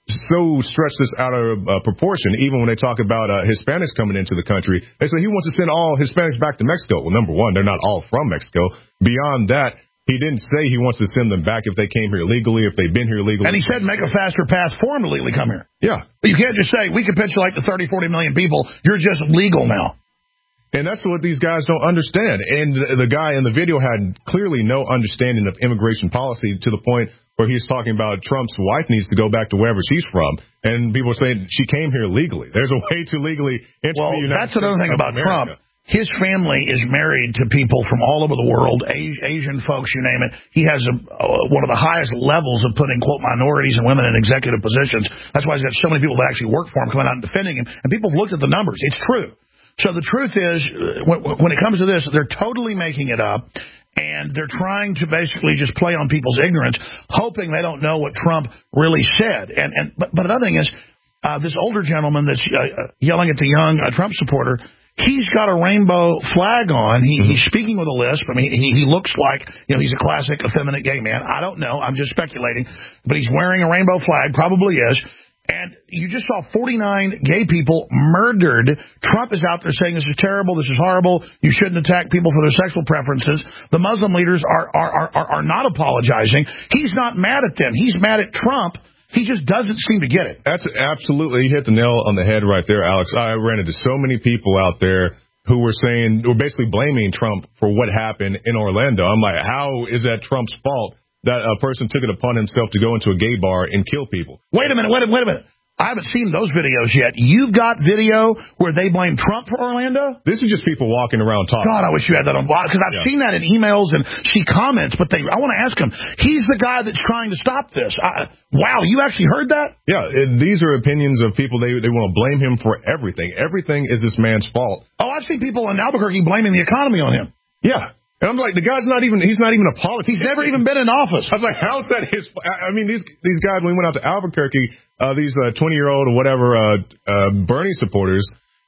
so stretch this out of uh, proportion. Even when they talk about uh, Hispanics coming into the country, they say he wants to send all Hispanics back to Mexico. Well, number one, they're not all from Mexico. Beyond that, he didn't say he wants to send them back if they came here legally, if they've been here legally. And he said make a faster path for them to legally come here. Yeah. But you can't just say, we capitulate to thirty, forty million people. You're just legal now. And that's what these guys don't understand. And the guy in the video had clearly no understanding of immigration policy, to the point where he's talking about Trump's wife needs to go back to wherever she's from. And people are saying she came here legally. There's a way to legally enter well, the United that's another thing about America. Trump. His family is married to people from all over the world, Asian folks, you name it. He has a, uh, one of the highest levels of putting, quote, minorities and women in executive positions. That's why he's got so many people that actually work for him coming out and defending him. And people have looked at the numbers. It's true. So the truth is, when, when it comes to this, they're totally making it up, and they're trying to basically just play on people's ignorance, hoping they don't know what Trump really said. And, and but, but another thing is, uh, this older gentleman that's uh, yelling at the young uh, Trump supporter, he's got a rainbow flag on. He, mm-hmm. He's speaking with a lisp. I mean, he, he looks like, you know, he's a classic effeminate gay man. I don't know. I'm just speculating. But he's wearing a rainbow flag, probably is. And you just saw forty-nine gay people murdered. Trump is out there saying this is terrible, this is horrible, you shouldn't attack people for their sexual preferences. The Muslim leaders are are are, are not apologizing. He's not mad at them. He's mad at Trump. He just doesn't seem to get it. That's absolutely, you hit the nail on the head right there, Alex. I ran into so many people out there who were saying, were basically blaming Trump for what happened in Orlando. I'm like, how is that Trump's fault that a person took it upon himself to go into a gay bar and kill people? Wait a minute, wait a minute, wait a minute. I haven't seen those videos yet. You've got video where they blame Trump for Orlando? This is just people walking around talking. God, I wish you had that on blog, because I've yeah. seen that in emails and see comments, but they, I want to ask him. He's the guy that's trying to stop this. I, wow, you actually heard that? Yeah, it, these are opinions of people. They, they want to blame him for everything. Everything is this man's fault. Oh, I've seen people in Albuquerque blaming the economy on him. Yeah. And I'm like, the guy's not even, he's not even a politician. He's never even been in office. I was like, how's that his, I mean, these these guys, when we went out to Albuquerque, uh, these uh, twenty-year-old or whatever uh, uh, Bernie supporters,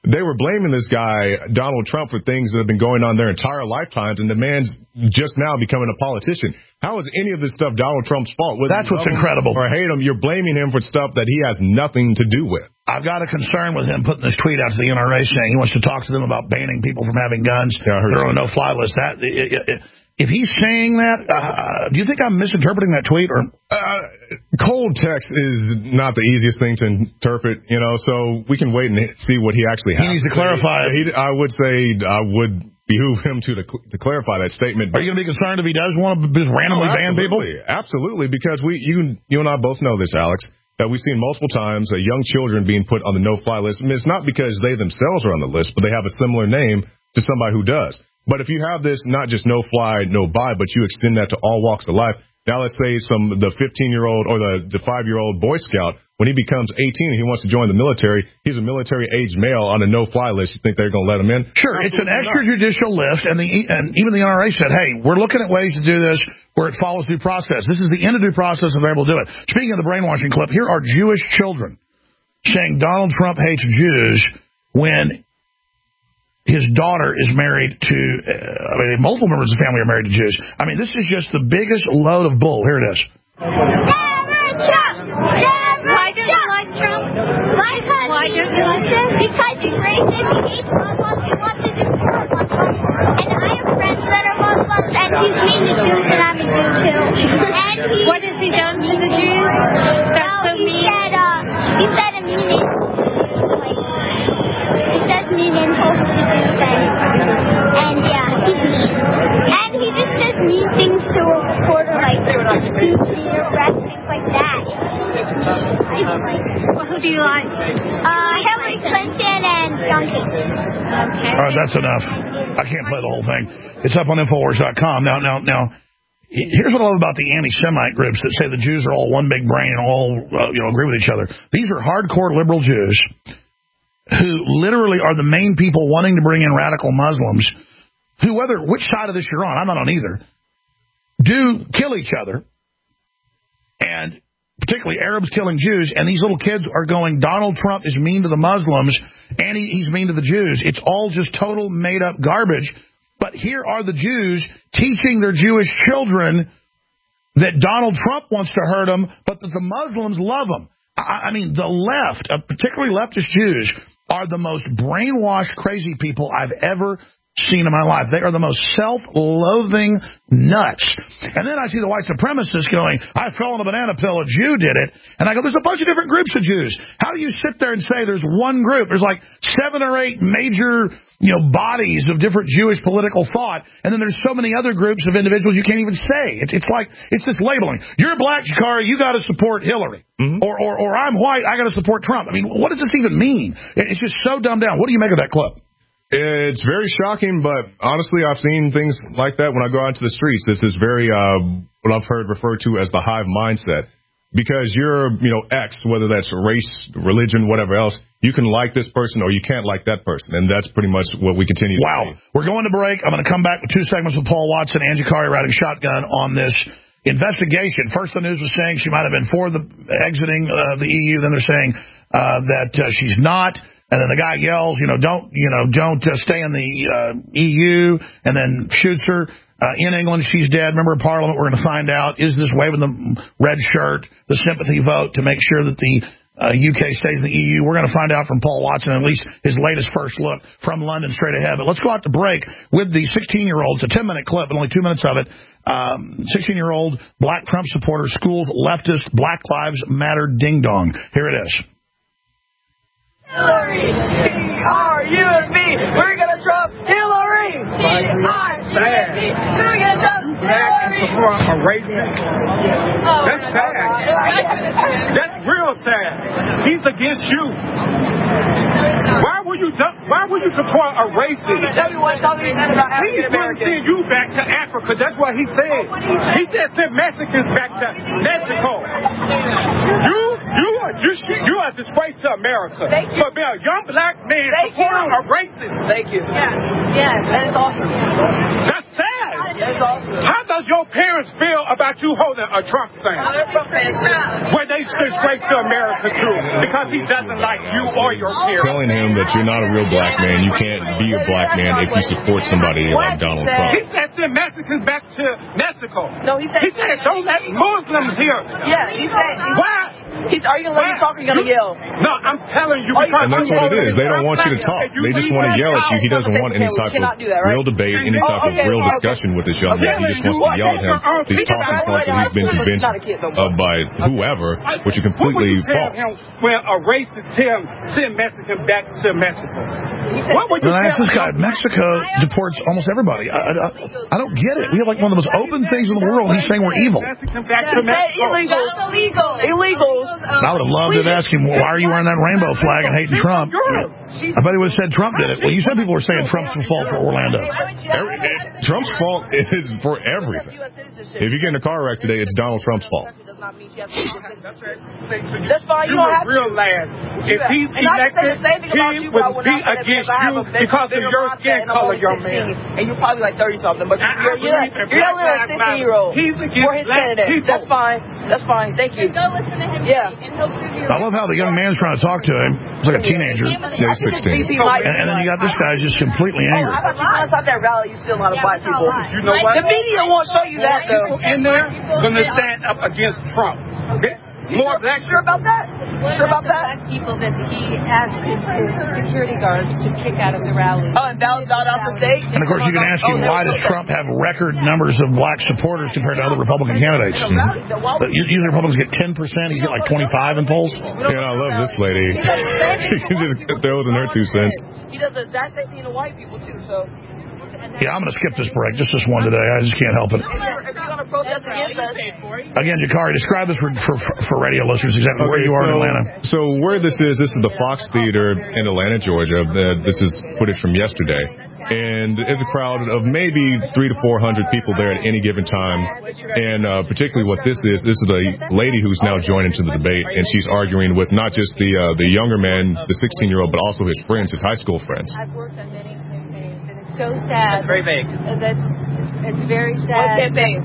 they were blaming this guy, Donald Trump, for things that have been going on their entire lifetimes, and the man's just now becoming a politician. How is any of this stuff Donald Trump's fault? Whether That's what's incredible. Or hate him, you're blaming him for stuff that he has nothing to do with. I've got a concern with him putting this tweet out to the N R A saying he wants to talk to them about banning people from having guns. Yeah, I heard They're on a no-fly list. That it, it, it, if he's saying that, uh, do you think I'm misinterpreting that tweet? Or uh, cold text is not the easiest thing to interpret, you know. So we can wait and see what he actually has. He needs to clarify. He, I would say I would behoove him to to, to clarify that statement. Are you going to be concerned if he does want to just randomly oh, ban people? Absolutely, because we you you and I both know this, Alex. That we've seen multiple times uh, young children being put on the no-fly list. I mean, it's not because they themselves are on the list, but they have a similar name to somebody who does. But if you have this, not just no-fly, no-buy, but you extend that to all walks of life. Now let's say some the fifteen-year-old or the, the five-year-old Boy Scout, when he becomes eighteen and he wants to join the military, he's a military-age male on a no-fly list. You think they're going to let him in? Sure, Absolutely it's an extrajudicial list, and, the, and even the N R A said, hey, we're looking at ways to do this where it follows due process. This is the end of due process if they're able to do it. Speaking of the brainwashing clip, here are Jewish children saying Donald Trump hates Jews when his daughter is married to, uh, I mean, multiple members of the family are married to Jews. I mean, this is just the biggest load of bull. Here it is. Never Trump! Never Why don't you like Trump? Because Why don't you like him? Because he's racist, he hates Muslims, he wants to deport Muslims. And I have friends that are Muslims, and he's mean to Jews, and I'm a Jew too. And he, what has he done to the Jews? That's well, so he mean. Said, uh, he said a mean insult to Jews, like, he says mean insults to Jews, and, and yeah, he's mean. And he just does mean things to a reporter, like, excuse me, your breath, things like that. It's just mean. It's like, well, who do you like? Uh, Hillary Clinton and John Casey. Okay. All right, that's enough. I can't play the whole thing. It's up on Infowars dot com. Now, now, now, here's what I love about the anti-Semite groups that say the Jews are all one big brain and all, uh, you know, agree with each other. These are hardcore liberal Jews who literally are the main people wanting to bring in radical Muslims who, whether which side of this you're on, I'm not on either, do kill each other, and particularly Arabs killing Jews, and these little kids are going, Donald Trump is mean to the Muslims, and he, he's mean to the Jews. It's all just total made-up garbage. But here are the Jews teaching their Jewish children that Donald Trump wants to hurt them, but that the Muslims love them. I, I mean, the left, uh, particularly leftist Jews, are the most brainwashed, crazy people I've ever seen in my life. They are the most self-loathing nuts. And then I see the white supremacists going, I fell on a banana peel, a Jew did it. And I go, there's a bunch of different groups of Jews. How do you sit there and say there's one group? There's like seven or eight major, you know, bodies of different Jewish political thought. And then there's so many other groups of individuals you can't even say. It's, it's like, it's this labeling. You're black, Shikari, you got to support Hillary. Mm-hmm. Or, or, or I'm white, I got to support Trump. I mean, what does this even mean? It's just so dumbed down. What do you make of that clip? It's very shocking, but honestly, I've seen things like that when I go out into the streets. This is very, uh, what I've heard referred to as the hive mindset. Because you're, you know, X, whether that's race, religion, whatever else, you can like this person or you can't like that person. And that's pretty much what we continue to Wow. See. We're going to break. I'm going to come back with two segments with Paul Watson and Angie Kari riding shotgun on this investigation. First, the news was saying she might have been for the exiting uh, the E U. Then they're saying uh, that uh, she's not. And then the guy yells, you know, don't, you know, don't uh, stay in the uh, E U, and then shoots her. Uh, in England, she's dead. Remember, in Parliament, we're going to find out, is this waving the red shirt, the sympathy vote to make sure that the uh, U K stays in the E U? We're going to find out from Paul Watson, at least his latest first look from London straight ahead. But let's go out to break with the sixteen-year-old. It's a ten-minute clip, but only two minutes of it. Um, sixteen-year-old black Trump supporter, schools leftist Black Lives Matter ding-dong. Here it is. Hillary, T R U M B, we're gonna Trump Hillary, T I U M B, we're gonna Trump Hillary. Support a racist. Oh, That's sad. That's real sad. He's against you. Why would you Why would you support a racist? Tell me what something he said about African Americans. He's send you back to Africa. That's what he said. He said send Mexicans back to Mexico. You, you are you, you are a disgrace to America. Thank you. For being a young black man Thank supporting you. a racist. Thank you. Yeah. Yeah, that is awesome. That's sad. That is awesome. How does your parents feel about you holding a Trump thing? They're Trump fans. Where they disgrace to America too, because he doesn't like you or your parents. Telling him that you're not a real black man, you can't be a black man if you support somebody like Donald Trump. He said send Mexicans back to Mexico. No, he said he said don't let Muslims here. Yeah, he said. Why? He's, are you going to let me talk or are you going to yell? No, I'm telling you. And that's what it is. They don't want you to talk. They just want to yell at you. He doesn't want any type of real debate, any type of real discussion with this young man. He just wants to yell at him these talking points that he's been convinced of by whoever, which is completely false. When a racist tell send Mexicans back to Mexico. What would you Then I asked tell this guy, Mexico deports almost everybody. I, I, I don't get it. We have like one of the most open things in the world. He's saying we're evil. Back to Mexico. Illegals. Illegal. Illegals. I would have loved to have asked him, well, why are you wearing that rainbow flag and hating Trump? I bet he would have said Trump did it. Well, you said people were saying Trump's fault for Orlando. Every, it, Trump's fault is for everything. If you get in a car wreck today, it's Donald Trump's fault. That's fine. You You don't a have real to. lad. If he's And I can say elected, the same thing about he you, but I would would be not say that against because I you have a bigger- because of bigger your mindset skin and I'm color, only young sixteen, man. and you're probably like thirty something, but I- I you're, you're, believe you're, in you're Black yelling at a Lives sixteen year old He's against for his black candidate. people. That's fine. That's fine. Thank you. Go listen to him. Yeah. And he'll prove you I love how the young man's trying to talk to him. It's like a teenager. Yeah, he's sixteen. And, and then you got this guy just completely Oh, angry. how about you guys at that rally? You still a lot of Yeah, black we saw people. a lot. You know what? The media won't show you that though. People in there gonna stand up against Trump. Okay? More black. Sure about that? Sure about that? Black people that he asked his, his security guards to kick out of the rally. Oh, and Val Valdosta State. And of course, you can ask him, why does Trump have record numbers of black supporters compared to other Republican candidates? But usually Republicans get ten percent. He's got like twenty-five in polls. Yeah, I love this lady. She just throws in her two cents. He does the exact same thing to white people too. So. Yeah, I'm going to skip this break. Just this one today. I just can't help it. If you're, if you're going to protest against us, Again, Jakari, describe this for, for, for radio listeners exactly where Okay, you are so, in Atlanta. So where this is, this is the Fox Theater in Atlanta, Georgia. The, this is footage from yesterday. And there's a crowd of maybe three to four hundred people there at any given time. And uh, particularly what this is, this is a lady who's now joined into the debate, and she's arguing with not just the uh, the younger man, the sixteen-year-old, but also his friends, his high school friends. I've worked on many campaigns, and it's so sad. That's very vague. Uh, That's, it's very What sad. campaign?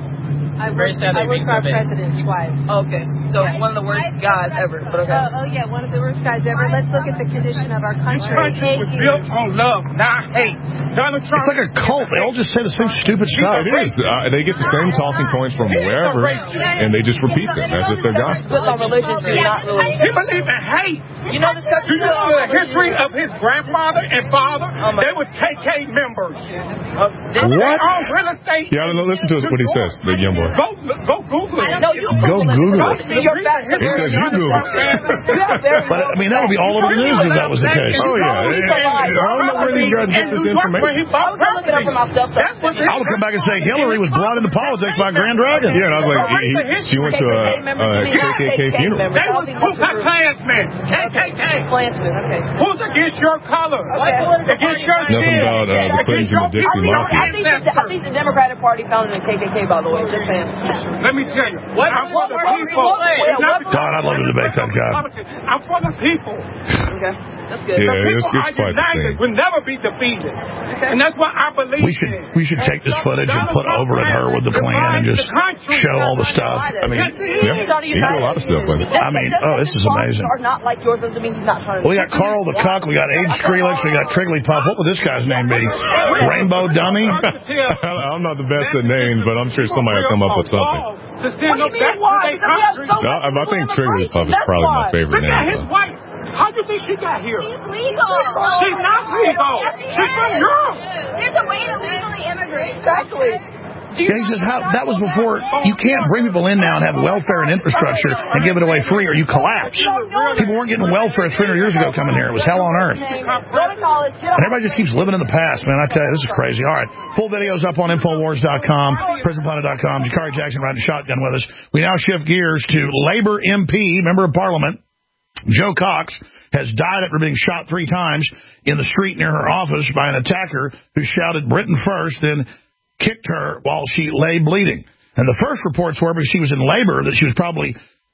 I very worked, sad I that you're worked being for our so vague. president twice. Okay. So one of the worst guys ever. But okay. Oh, oh, yeah, one of the worst guys ever. Let's look at the condition of our country. Country was built on love, not hate. Donald Trump. It's like a cult. They all just say the same stupid stuff. It is. Uh, they get the same talking points from wherever, and they just repeat them as if they're gospel. Built on religion, so you're not really. He believed in hate. You know this Do country. you know the history of his grandfather and father? They were K K members. Uh, What? They own real estate. Yeah, listen to what he says, the young boy. Go, go Google it. No, you Go Google it. See your facts. He says you Google it. But, I mean, that would be all over the news if that was the case. Oh, yeah. I don't know where these guys get this information. I was gonna look it up for myself. So I would come back and say Hillary was brought into politics by Grand Dragon. Yeah, and I was like, he, he, she went to a, a K K K funeral. They was Ku Klux Klansmen. K K K. Klansmen, okay. Who's against your color? Okay. Against your Nothing skin. about uh, the Clintons and the Dixie I Mafia. think, the, I think the Democratic Party founded in K K K, by the way. Just saying. Let me tell you. What? I'm for the What- people. what- what- It's not what- God, I'd love to debate that guy. I'm for the people. Okay. That's good. Yeah, The it's, people it's are quite the united, same. will never be defeated. And that's what I believe We should in. we should take this footage and put over at her with the plan and just show all the stuff. I mean, Yeah, he can do a lot of stuff with it. I mean, oh, this is amazing. Are not like yours doesn't mean he's not trying to. We got Carl the Cuck, we got Age Strelix, we got Trigglypuff. What would this guy's name be? Rainbow Dummy? I'm not the best at names, but I'm sure somebody will come up with something. To send them back to their country. I, I think Trigglypuff is probably my favorite Look at his name. wife. How do you think she got here? She's legal. She's not legal. She's from Europe. There's a way to legally immigrate. Exactly. Yeah, he says how, that was before. You can't bring people in now and have welfare and infrastructure and give it away free, or you collapse. People weren't getting welfare three hundred years ago coming here. It was hell on earth. Go to college. Get And everybody just keeps living in the past, man. I tell you, this is crazy. All right. Full videos up on Infowars dot com, Prison Planet dot com. Jakari Jackson riding shotgun with us. We now shift gears to Labor M P, Member of Parliament, Jo Cox, has died after being shot three times in the street near her office by an attacker who shouted Britain first, then kicked her while she lay bleeding. And the first reports were, because she was in labor, that she was probably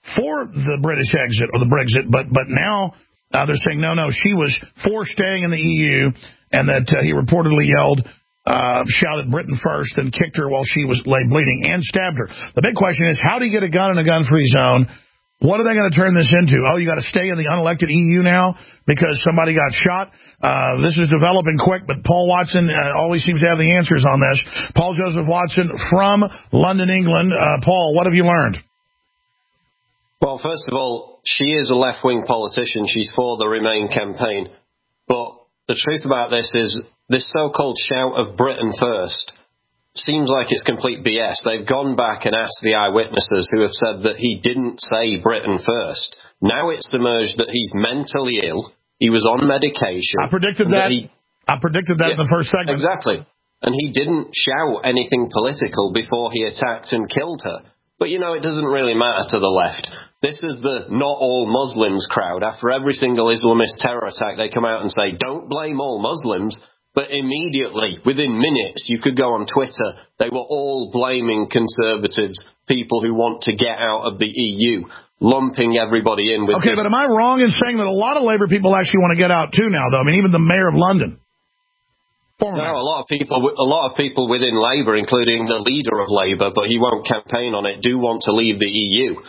for the British exit or the Brexit, but but now uh, they're saying, no, no, she was for staying in the E U, and that uh, he reportedly yelled, uh, shouted Britain first and kicked her while she was lay bleeding and stabbed her. The big question is, how do you get a gun in a gun-free zone? What are they going to turn this into? Oh, you got to stay in the unelected E U now because somebody got shot? Uh, this is developing quick, but Paul Watson uh, always seems to have the answers on this. Paul Joseph Watson from London, England. Uh, Paul, what have you learned? Well, first of all, she is a left-wing politician. She's for the Remain campaign. But the truth about this is this so-called shout of Britain first seems like it's complete B S. They've gone back and asked the eyewitnesses who have said that he didn't say Britain first. Now it's emerged that he's mentally ill. He was on medication. I predicted that. that he, I predicted that yeah, in the first segment. Exactly. And he didn't shout anything political before he attacked and killed her. But, you know, it doesn't really matter to the left. This is the not all Muslims crowd. After every single Islamist terror attack, they come out and say, don't blame all Muslims. But immediately, within minutes, you could go on Twitter, they were all blaming conservatives, people who want to get out of the E U, lumping everybody in with Okay, this. but am I wrong in saying that a lot of Labour people actually want to get out too now, though? I mean, even the mayor of London. No, a lot of people, a lot of people within Labour, including the leader of Labour, but he won't campaign on it, do want to leave the E U.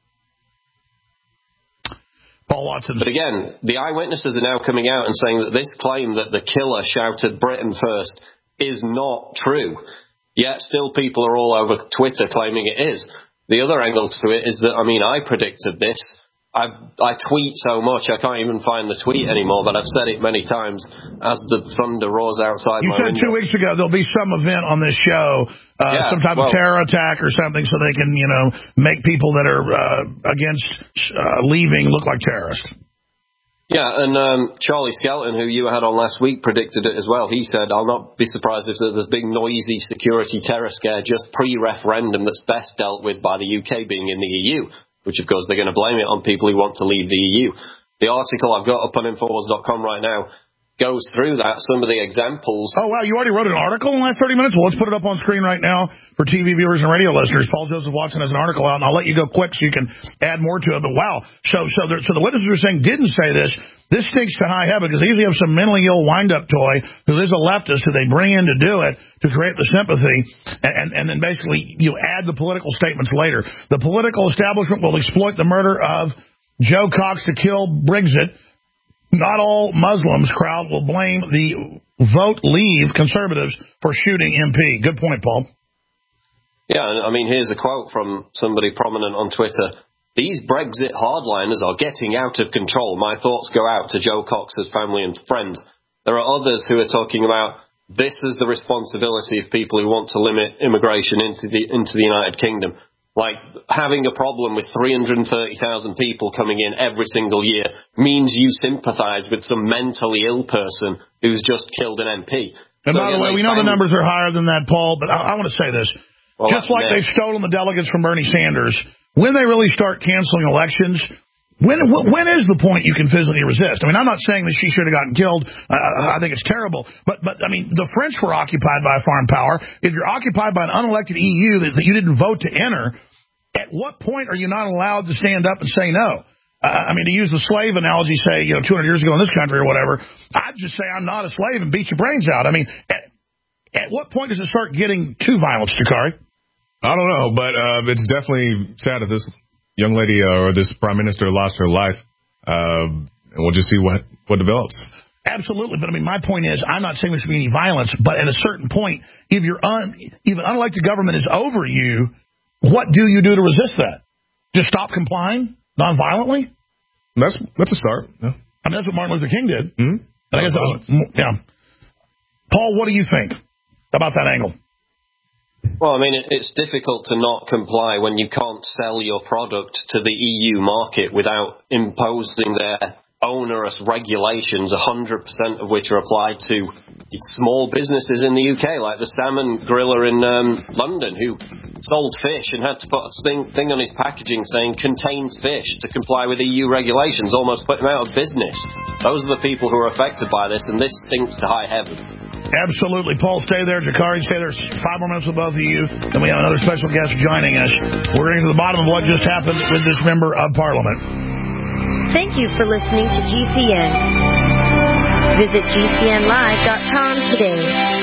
Paul Watson. But again, the eyewitnesses are now coming out and saying that this claim that the killer shouted Britain first is not true. Yet still people are all over Twitter claiming it is. The other angle to it is that, I mean, I predicted this. I I tweet so much I can't even find the tweet anymore, but I've said it many times as the thunder roars outside you my said window. two weeks ago there'll be some event on this show, uh, yeah, some type well, of terror attack or something, so they can, you know, make people that are uh, against uh, leaving look like terrorists. Yeah, and um, Charlie Skelton, who you had on last week, predicted it as well. He said, I'll not be surprised if there's a big noisy security terror scare just pre-referendum that's best dealt with by the U K being in the E U. Which, of course, they're going to blame it on people who want to leave the E U. The article I've got up on Infowars dot com right now goes through that, some of the examples. Oh, wow, you already wrote an article in the last thirty minutes? Well, let's put it up on screen right now for T V viewers and radio listeners. Paul Joseph Watson has an article out, and I'll let you go quick so you can add more to it. But, wow, so so, there, so the witnesses are saying didn't say this. This stinks to high heaven because they usually have some mentally ill wind-up toy who is a leftist who they bring in to do it to create the sympathy, and, and, and then basically you add the political statements later. The political establishment will exploit the murder of Joe Cox to kill Brexit. Not all Muslims crowd will blame the vote leave conservatives for shooting M P. Good point, Paul. Yeah, I mean, here's a quote from somebody prominent on Twitter. These Brexit hardliners are getting out of control. My thoughts go out to Joe Cox's family and friends. There are others who are talking about this is the responsibility of people who want to limit immigration into the into the United Kingdom. Like, having a problem with three hundred thirty thousand people coming in every single year means you sympathize with some mentally ill person who's just killed an M P. And so, by the yeah, way, we know the numbers are higher than that, Paul, but I, I want to say this. Well, just like they've stolen the delegates from Bernie Sanders, when they really start canceling elections, when when is the point you can physically resist? I mean, I'm not saying that she should have gotten killed. Uh, I think it's terrible. But, but I mean, the French were occupied by a foreign power. If you're occupied by an unelected E U that, that you didn't vote to enter, at what point are you not allowed to stand up and say no? Uh, I mean, to use the slave analogy, say, you know, two hundred years ago in this country or whatever, I'd just say I'm not a slave and beat your brains out. I mean, at, at what point does it start getting too violent, Stakari? I don't know, but uh, it's definitely sad that this young lady uh, or this prime minister lost her life. Uh, and we'll just see what, what develops. Absolutely. But, I mean, my point is I'm not saying there should be any violence, but at a certain point, if you're un, if an unelected government is over you, what do you do to resist that? Just stop complying nonviolently? That's that's a start. Yeah. I mean, that's what Martin Luther King did. Mm-hmm. I guess that was, yeah. Paul, what do you think about that angle? Well, I mean, it, it's difficult to not comply when you can't sell your product to the E U market without imposing their onerous regulations, one hundred percent of which are applied to small businesses in the U K, like the salmon griller in um, London, who sold fish and had to put a thing, thing on his packaging saying contains fish to comply with E U regulations, almost put him out of business. Those are the people who are affected by this, and this stinks to high heaven. Absolutely. Paul, stay there. Jakari, stay there. Five more minutes with both of you. Then we have another special guest joining us. We're getting to the bottom of what just happened with this member of Parliament. Thank you for listening to G C N. Visit G C N live dot com today.